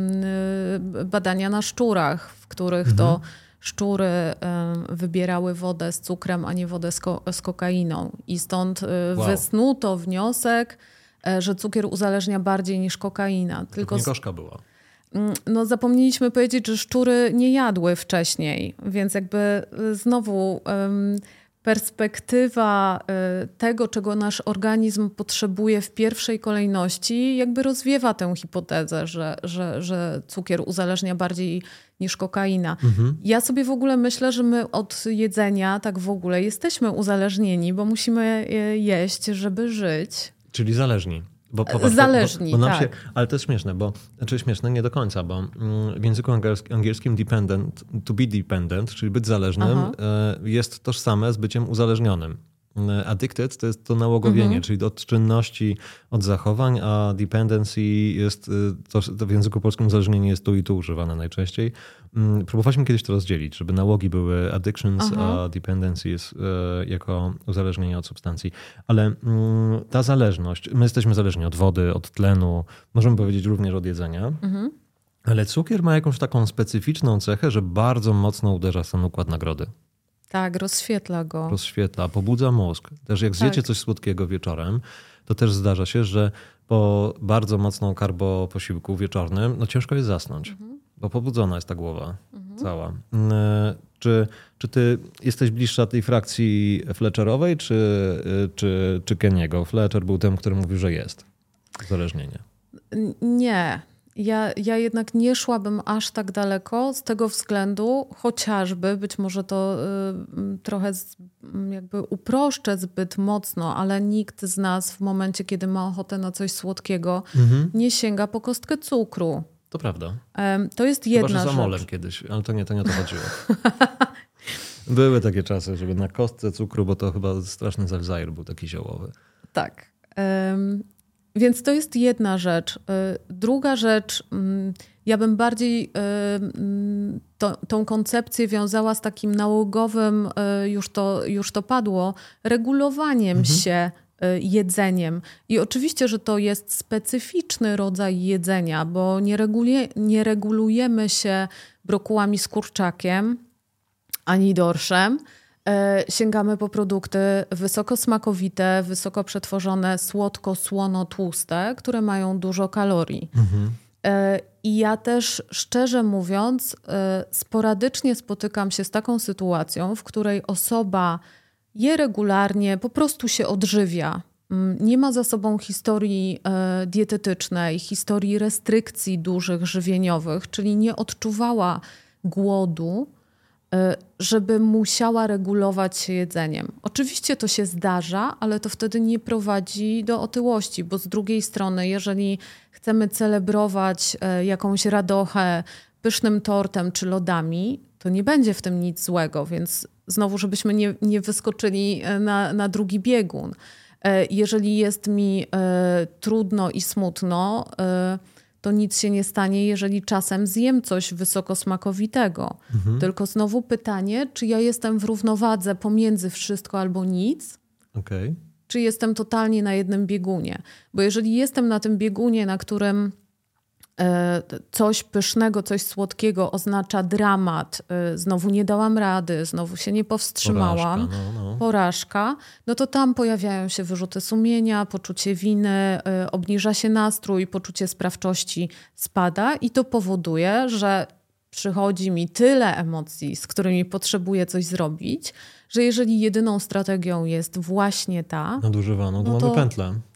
badania na szczurach, w których to szczury wybierały wodę z cukrem, a nie wodę z kokainą. I stąd wysnuto wniosek, że cukier uzależnia bardziej niż kokaina. Tylko nie gorzka była. No, zapomnieliśmy powiedzieć, że szczury nie jadły wcześniej, więc jakby znowu perspektywa tego, czego nasz organizm potrzebuje w pierwszej kolejności, jakby rozwiewa tę hipotezę, że cukier uzależnia bardziej niż kokaina. Ja sobie w ogóle myślę, że my od jedzenia tak w ogóle jesteśmy uzależnieni, bo musimy jeść, żeby żyć. Czyli zależni. Zależni, tak. Ale to jest śmieszne, śmieszne nie do końca, bo w języku angielskim dependent, to be dependent, czyli być zależnym, jest tożsame z byciem uzależnionym. Addicted to jest to nałogowienie, czyli od czynności, od zachowań, a dependency jest, to w języku polskim uzależnienie jest tu i tu używane najczęściej. Próbowaliśmy kiedyś to rozdzielić, żeby nałogi były addictions, a dependency jest jako uzależnienie od substancji. Ale ta zależność, my jesteśmy zależni od wody, od tlenu, możemy powiedzieć również od jedzenia. Ale cukier ma jakąś taką specyficzną cechę, że bardzo mocno uderza w ten układ nagrody. Tak, rozświetla go. Rozświetla, pobudza mózg. Też jak zjecie coś słodkiego wieczorem, to też zdarza się, że po bardzo mocno karbo posiłku wieczornym, no ciężko jest zasnąć, bo pobudzona jest ta głowa cała. Czy ty jesteś bliższa tej frakcji Fletcherowej, czy Keniego? Fletcher był tym, który mówił, że jest uzależnienie. Nie. Ja jednak nie szłabym aż tak daleko z tego względu, chociażby, być może to trochę jakby uproszczę zbyt mocno, ale nikt z nas w momencie, kiedy ma ochotę na coś słodkiego, nie sięga po kostkę cukru. To prawda. To jest jedna rzecz. Chyba, że za molem kiedyś, ale to nie o to chodziło. Były takie czasy, żeby na kostce cukru, bo to chyba straszny Zalzajr był taki ziołowy. Tak. Więc to jest jedna rzecz. Druga rzecz, ja bym bardziej tą koncepcję wiązała z takim nałogowym, już to padło, regulowaniem się jedzeniem. I oczywiście, że to jest specyficzny rodzaj jedzenia, bo nie regulujemy się brokułami z kurczakiem ani dorszem. Sięgamy po produkty wysokosmakowite, wysoko przetworzone, słodko-słono-tłuste, które mają dużo kalorii. I ja też, szczerze mówiąc, sporadycznie spotykam się z taką sytuacją, w której osoba je regularnie, po prostu się odżywia. Nie ma za sobą historii dietetycznej, historii restrykcji dużych żywieniowych, czyli nie odczuwała głodu, żeby musiała regulować się jedzeniem. Oczywiście to się zdarza, ale to wtedy nie prowadzi do otyłości, bo z drugiej strony, jeżeli chcemy celebrować jakąś radochę pysznym tortem czy lodami, to nie będzie w tym nic złego, więc znowu, żebyśmy nie wyskoczyli na drugi biegun. Jeżeli jest mi trudno i smutno, to nic się nie stanie, jeżeli czasem zjem coś wysokosmakowitego. Tylko znowu pytanie, czy ja jestem w równowadze pomiędzy wszystko albo nic, czy jestem totalnie na jednym biegunie. Bo jeżeli jestem na tym biegunie, na którym coś pysznego, coś słodkiego oznacza dramat, znowu nie dałam rady, znowu się nie powstrzymałam, porażka, no to tam pojawiają się wyrzuty sumienia, poczucie winy, obniża się nastrój, poczucie sprawczości spada i to powoduje, że przychodzi mi tyle emocji, z którymi potrzebuję coś zrobić, że jeżeli jedyną strategią jest właśnie ta... nadużywaną, to mamy pętlę. Tak.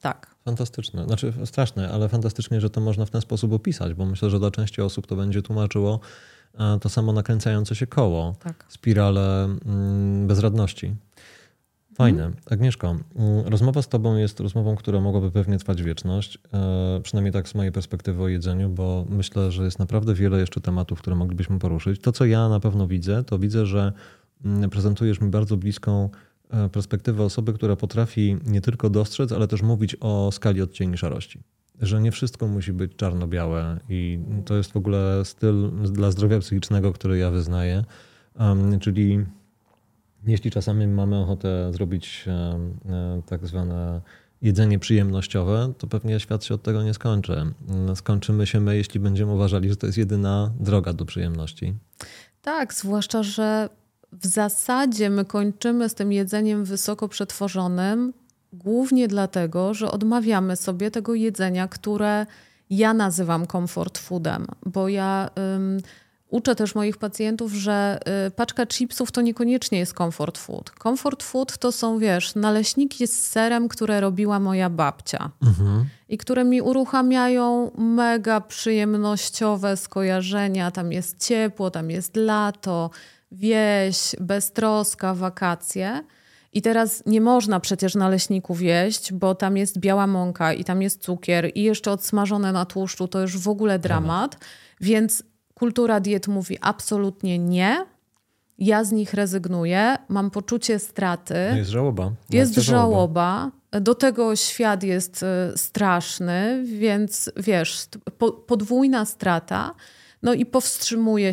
Fantastyczne. Znaczy straszne, ale fantastycznie, że to można w ten sposób opisać, bo myślę, że dla części osób to będzie tłumaczyło to samo nakręcające się koło. Tak. Spiralę bezradności. Fajne. Agnieszko, rozmowa z tobą jest rozmową, która mogłaby pewnie trwać wieczność. Przynajmniej tak z mojej perspektywy o jedzeniu, bo myślę, że jest naprawdę wiele jeszcze tematów, które moglibyśmy poruszyć. To, co ja na pewno widzę, to widzę, że prezentujesz mi bardzo bliską perspektywę osoby, która potrafi nie tylko dostrzec, ale też mówić o skali odcieni szarości. Że nie wszystko musi być czarno-białe i to jest w ogóle styl dla zdrowia psychicznego, który ja wyznaję. Czyli jeśli czasami mamy ochotę zrobić tak zwane jedzenie przyjemnościowe, to pewnie świat się od tego nie skończy. Skończymy się my, jeśli będziemy uważali, że to jest jedyna droga do przyjemności. Tak, zwłaszcza, że w zasadzie my kończymy z tym jedzeniem wysoko przetworzonym głównie dlatego, że odmawiamy sobie tego jedzenia, które ja nazywam comfort foodem, bo ja uczę też moich pacjentów, że paczka chipsów to niekoniecznie jest comfort food. Comfort food to są, naleśniki z serem, które robiła moja babcia i które mi uruchamiają mega przyjemnościowe skojarzenia. Tam jest ciepło, tam jest lato, wieś, beztroska, wakacje. I teraz nie można przecież naleśników jeść, bo tam jest biała mąka i tam jest cukier i jeszcze odsmażone na tłuszczu, to już w ogóle dramat. Więc kultura diet mówi absolutnie nie. Ja z nich rezygnuję. Mam poczucie straty. Jest żałoba. Jest żałoba. Do tego świat jest straszny, więc podwójna strata. No i powstrzymuję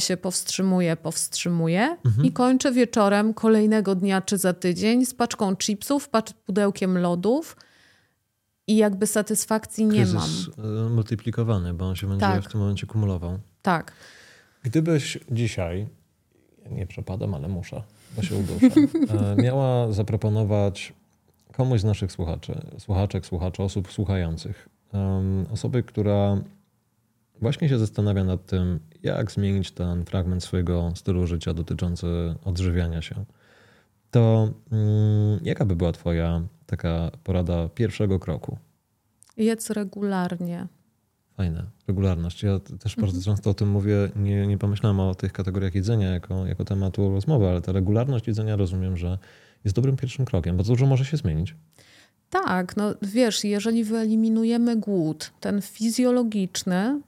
i kończę wieczorem kolejnego dnia czy za tydzień z paczką chipsów, pudełkiem lodów i jakby satysfakcji nie mam. Kryzys multiplikowany, bo on się będzie w tym momencie kumulował. Tak. Gdybyś dzisiaj, nie przepadam, ale muszę, bo się uduszę, miała zaproponować komuś z naszych słuchaczy, osób słuchających, osoby, która właśnie się zastanawia nad tym, jak zmienić ten fragment swojego stylu życia dotyczący odżywiania się, to jaka by była twoja taka porada pierwszego kroku? Jedz regularnie. Fajne. Regularność. Ja też bardzo często o tym mówię. Nie pomyślałem o tych kategoriach jedzenia jako tematu rozmowy, ale ta regularność jedzenia rozumiem, że jest dobrym pierwszym krokiem, bo dużo może się zmienić. Tak, no jeżeli wyeliminujemy głód, ten fizjologiczny,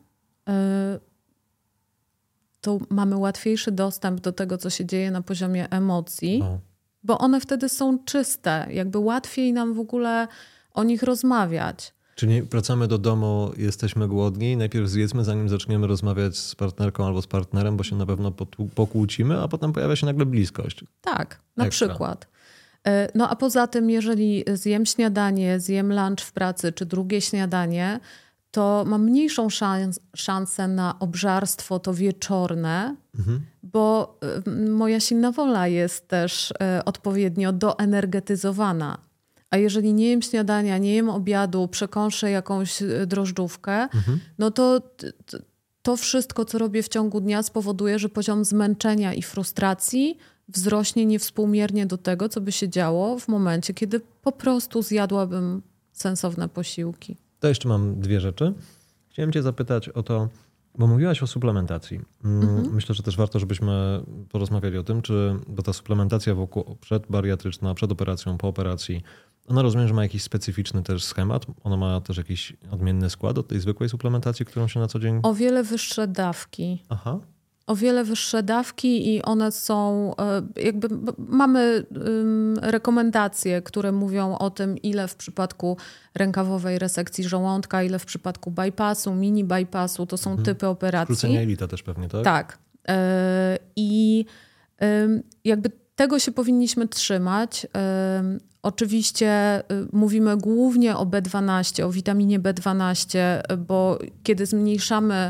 to mamy łatwiejszy dostęp do tego, co się dzieje na poziomie emocji, bo one wtedy są czyste. Jakby łatwiej nam w ogóle o nich rozmawiać. Czyli wracamy do domu, jesteśmy głodni, najpierw zjedzmy, zanim zaczniemy rozmawiać z partnerką albo z partnerem, bo się na pewno pokłócimy, a potem pojawia się nagle bliskość. Tak, na przykład. No a poza tym, jeżeli zjem śniadanie, zjem lunch w pracy czy drugie śniadanie, to mam mniejszą szansę na obżarstwo to wieczorne, bo moja silna wola jest też odpowiednio doenergetyzowana. A jeżeli nie jem śniadania, nie jem obiadu, przekąszę jakąś drożdżówkę, no to wszystko, co robię w ciągu dnia, spowoduje, że poziom zmęczenia i frustracji wzrośnie niewspółmiernie do tego, co by się działo w momencie, kiedy po prostu zjadłabym sensowne posiłki. To jeszcze mam dwie rzeczy. Chciałem cię zapytać o to, bo mówiłaś o suplementacji. Myślę, że też warto, żebyśmy porozmawiali o tym, bo ta suplementacja przedbariatryczna, przed operacją, po operacji, ona rozumiem, że ma jakiś specyficzny też schemat. Ona ma też jakiś odmienny skład od tej zwykłej suplementacji, którą się na co dzień... O wiele wyższe dawki. O wiele wyższe dawki i one są, mamy rekomendacje, które mówią o tym, ile w przypadku rękawowej resekcji żołądka, ile w przypadku bypassu, mini bypassu, to są typy operacji. Skrócenia jelita też pewnie, tak? Tak. I jakby tego się powinniśmy trzymać. Oczywiście mówimy głównie o B12, o witaminie B12, bo kiedy zmniejszamy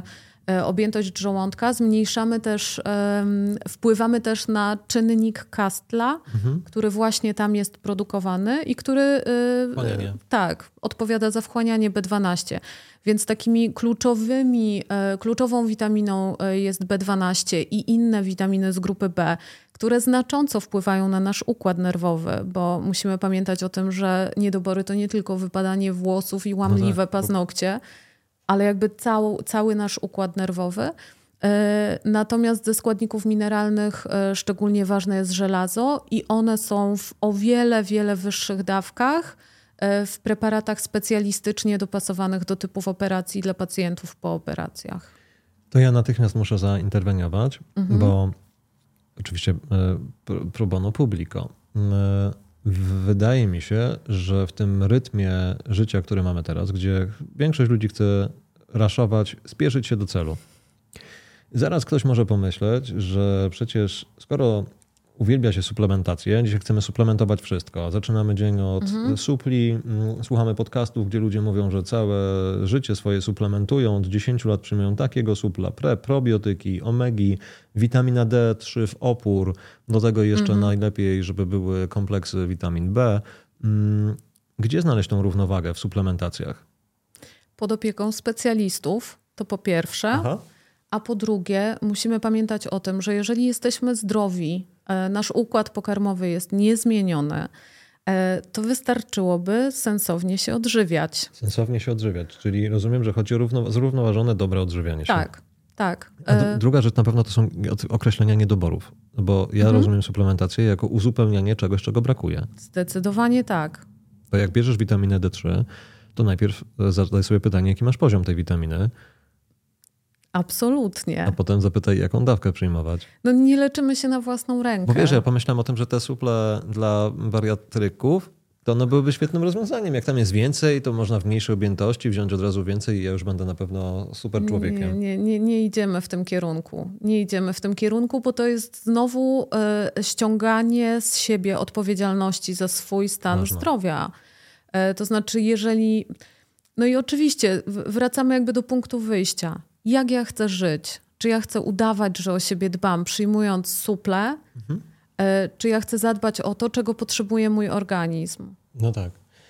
objętość żołądka. Zmniejszamy też, wpływamy też na czynnik Kastla, który właśnie tam jest produkowany i który odpowiada za wchłanianie B12. Więc takimi kluczową witaminą jest B12 i inne witaminy z grupy B, które znacząco wpływają na nasz układ nerwowy, bo musimy pamiętać o tym, że niedobory to nie tylko wypadanie włosów i łamliwe paznokcie, ale jakby cały nasz układ nerwowy. Natomiast ze składników mineralnych szczególnie ważne jest żelazo i one są w o wiele wyższych dawkach w preparatach specjalistycznie dopasowanych do typów operacji dla pacjentów po operacjach. To ja natychmiast muszę zainterweniować, bo oczywiście pro bono publico. Wydaje mi się, że w tym rytmie życia, który mamy teraz, gdzie większość ludzi chce raszować, spieszyć się do celu. Zaraz ktoś może pomyśleć, że przecież skoro uwielbia się suplementację, dzisiaj chcemy suplementować wszystko. Zaczynamy dzień od supli, słuchamy podcastów, gdzie ludzie mówią, że całe życie swoje suplementują, od 10 lat przyjmują takiego supla, probiotyki, omegi, witamina D3 w opór, do tego jeszcze najlepiej, żeby były kompleksy witamin B. Gdzie znaleźć tą równowagę w suplementacjach? Pod opieką specjalistów, to po pierwsze. A po drugie, musimy pamiętać o tym, że jeżeli jesteśmy zdrowi, nasz układ pokarmowy jest niezmieniony, to wystarczyłoby sensownie się odżywiać. Sensownie się odżywiać, czyli rozumiem, że chodzi o zrównoważone, dobre odżywianie się. Tak. A druga rzecz na pewno to są określenia niedoborów, bo ja rozumiem suplementację jako uzupełnianie czegoś, czego brakuje. Zdecydowanie tak. To jak bierzesz witaminę D3, to najpierw zadaj sobie pytanie, jaki masz poziom tej witaminy. Absolutnie. A potem zapytaj, jaką dawkę przyjmować. No nie leczymy się na własną rękę. Bo wiesz, ja pomyślałem o tym, że te suple dla bariatryków, to one byłyby świetnym rozwiązaniem. Jak tam jest więcej, to można w mniejszej objętości wziąć od razu więcej i ja już będę na pewno super człowiekiem. Nie idziemy w tym kierunku. Nie idziemy w tym kierunku, bo to jest znowu ściąganie z siebie odpowiedzialności za swój stan zdrowia. To znaczy, jeżeli... No i oczywiście wracamy jakby do punktu wyjścia. Jak ja chcę żyć? Czy ja chcę udawać, że o siebie dbam, przyjmując suple? Czy ja chcę zadbać o to, czego potrzebuje mój organizm? No tak.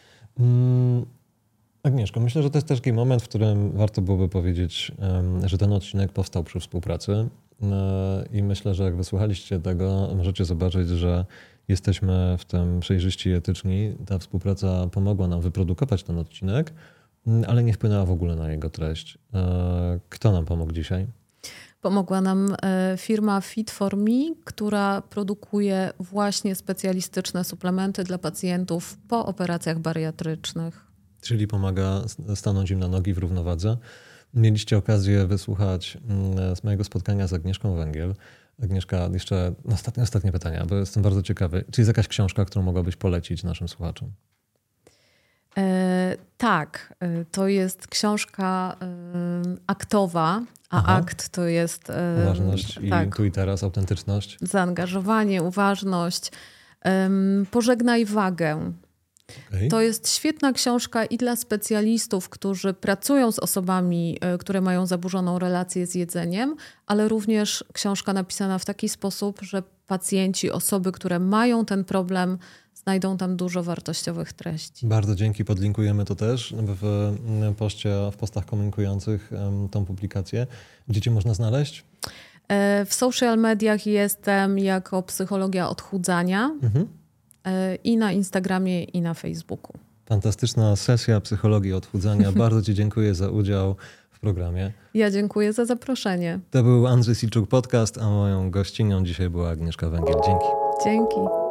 Agnieszko, myślę, że to jest też taki moment, w którym warto byłoby powiedzieć, że ten odcinek powstał przy współpracy i myślę, że jak wysłuchaliście tego, możecie zobaczyć, że jesteśmy w tym przejrzyści i etyczni. Ta współpraca pomogła nam wyprodukować ten odcinek, ale nie wpłynęła w ogóle na jego treść. Kto nam pomógł dzisiaj? Pomogła nam firma Fit4Me, która produkuje właśnie specjalistyczne suplementy dla pacjentów po operacjach bariatrycznych. Czyli pomaga stanąć im na nogi w równowadze. Mieliście okazję wysłuchać z mojego spotkania z Agnieszką Węgiel. Agnieszka, jeszcze ostatnie pytania, bo jestem bardzo ciekawy. Czy jest jakaś książka, którą mogłabyś polecić naszym słuchaczom? Tak, to jest książka aktowa, a akt to jest... Uważność i tu i teraz, autentyczność. Zaangażowanie, uważność. Pożegnaj wagę. Okay. To jest świetna książka i dla specjalistów, którzy pracują z osobami, które mają zaburzoną relację z jedzeniem, ale również książka napisana w taki sposób, że pacjenci, osoby, które mają ten problem, znajdą tam dużo wartościowych treści. Bardzo dzięki, podlinkujemy to też w postach komunikujących tą publikację. Gdzie cię można znaleźć? W social mediach jestem jako psychologia odchudzania i na Instagramie i na Facebooku. Fantastyczna sesja psychologii odchudzania. Bardzo ci dziękuję za udział w programie. Ja dziękuję za zaproszenie. To był Andrzej Silczuk Podcast, a moją gościnią dzisiaj była Agnieszka Węgiel. Dzięki. Dzięki.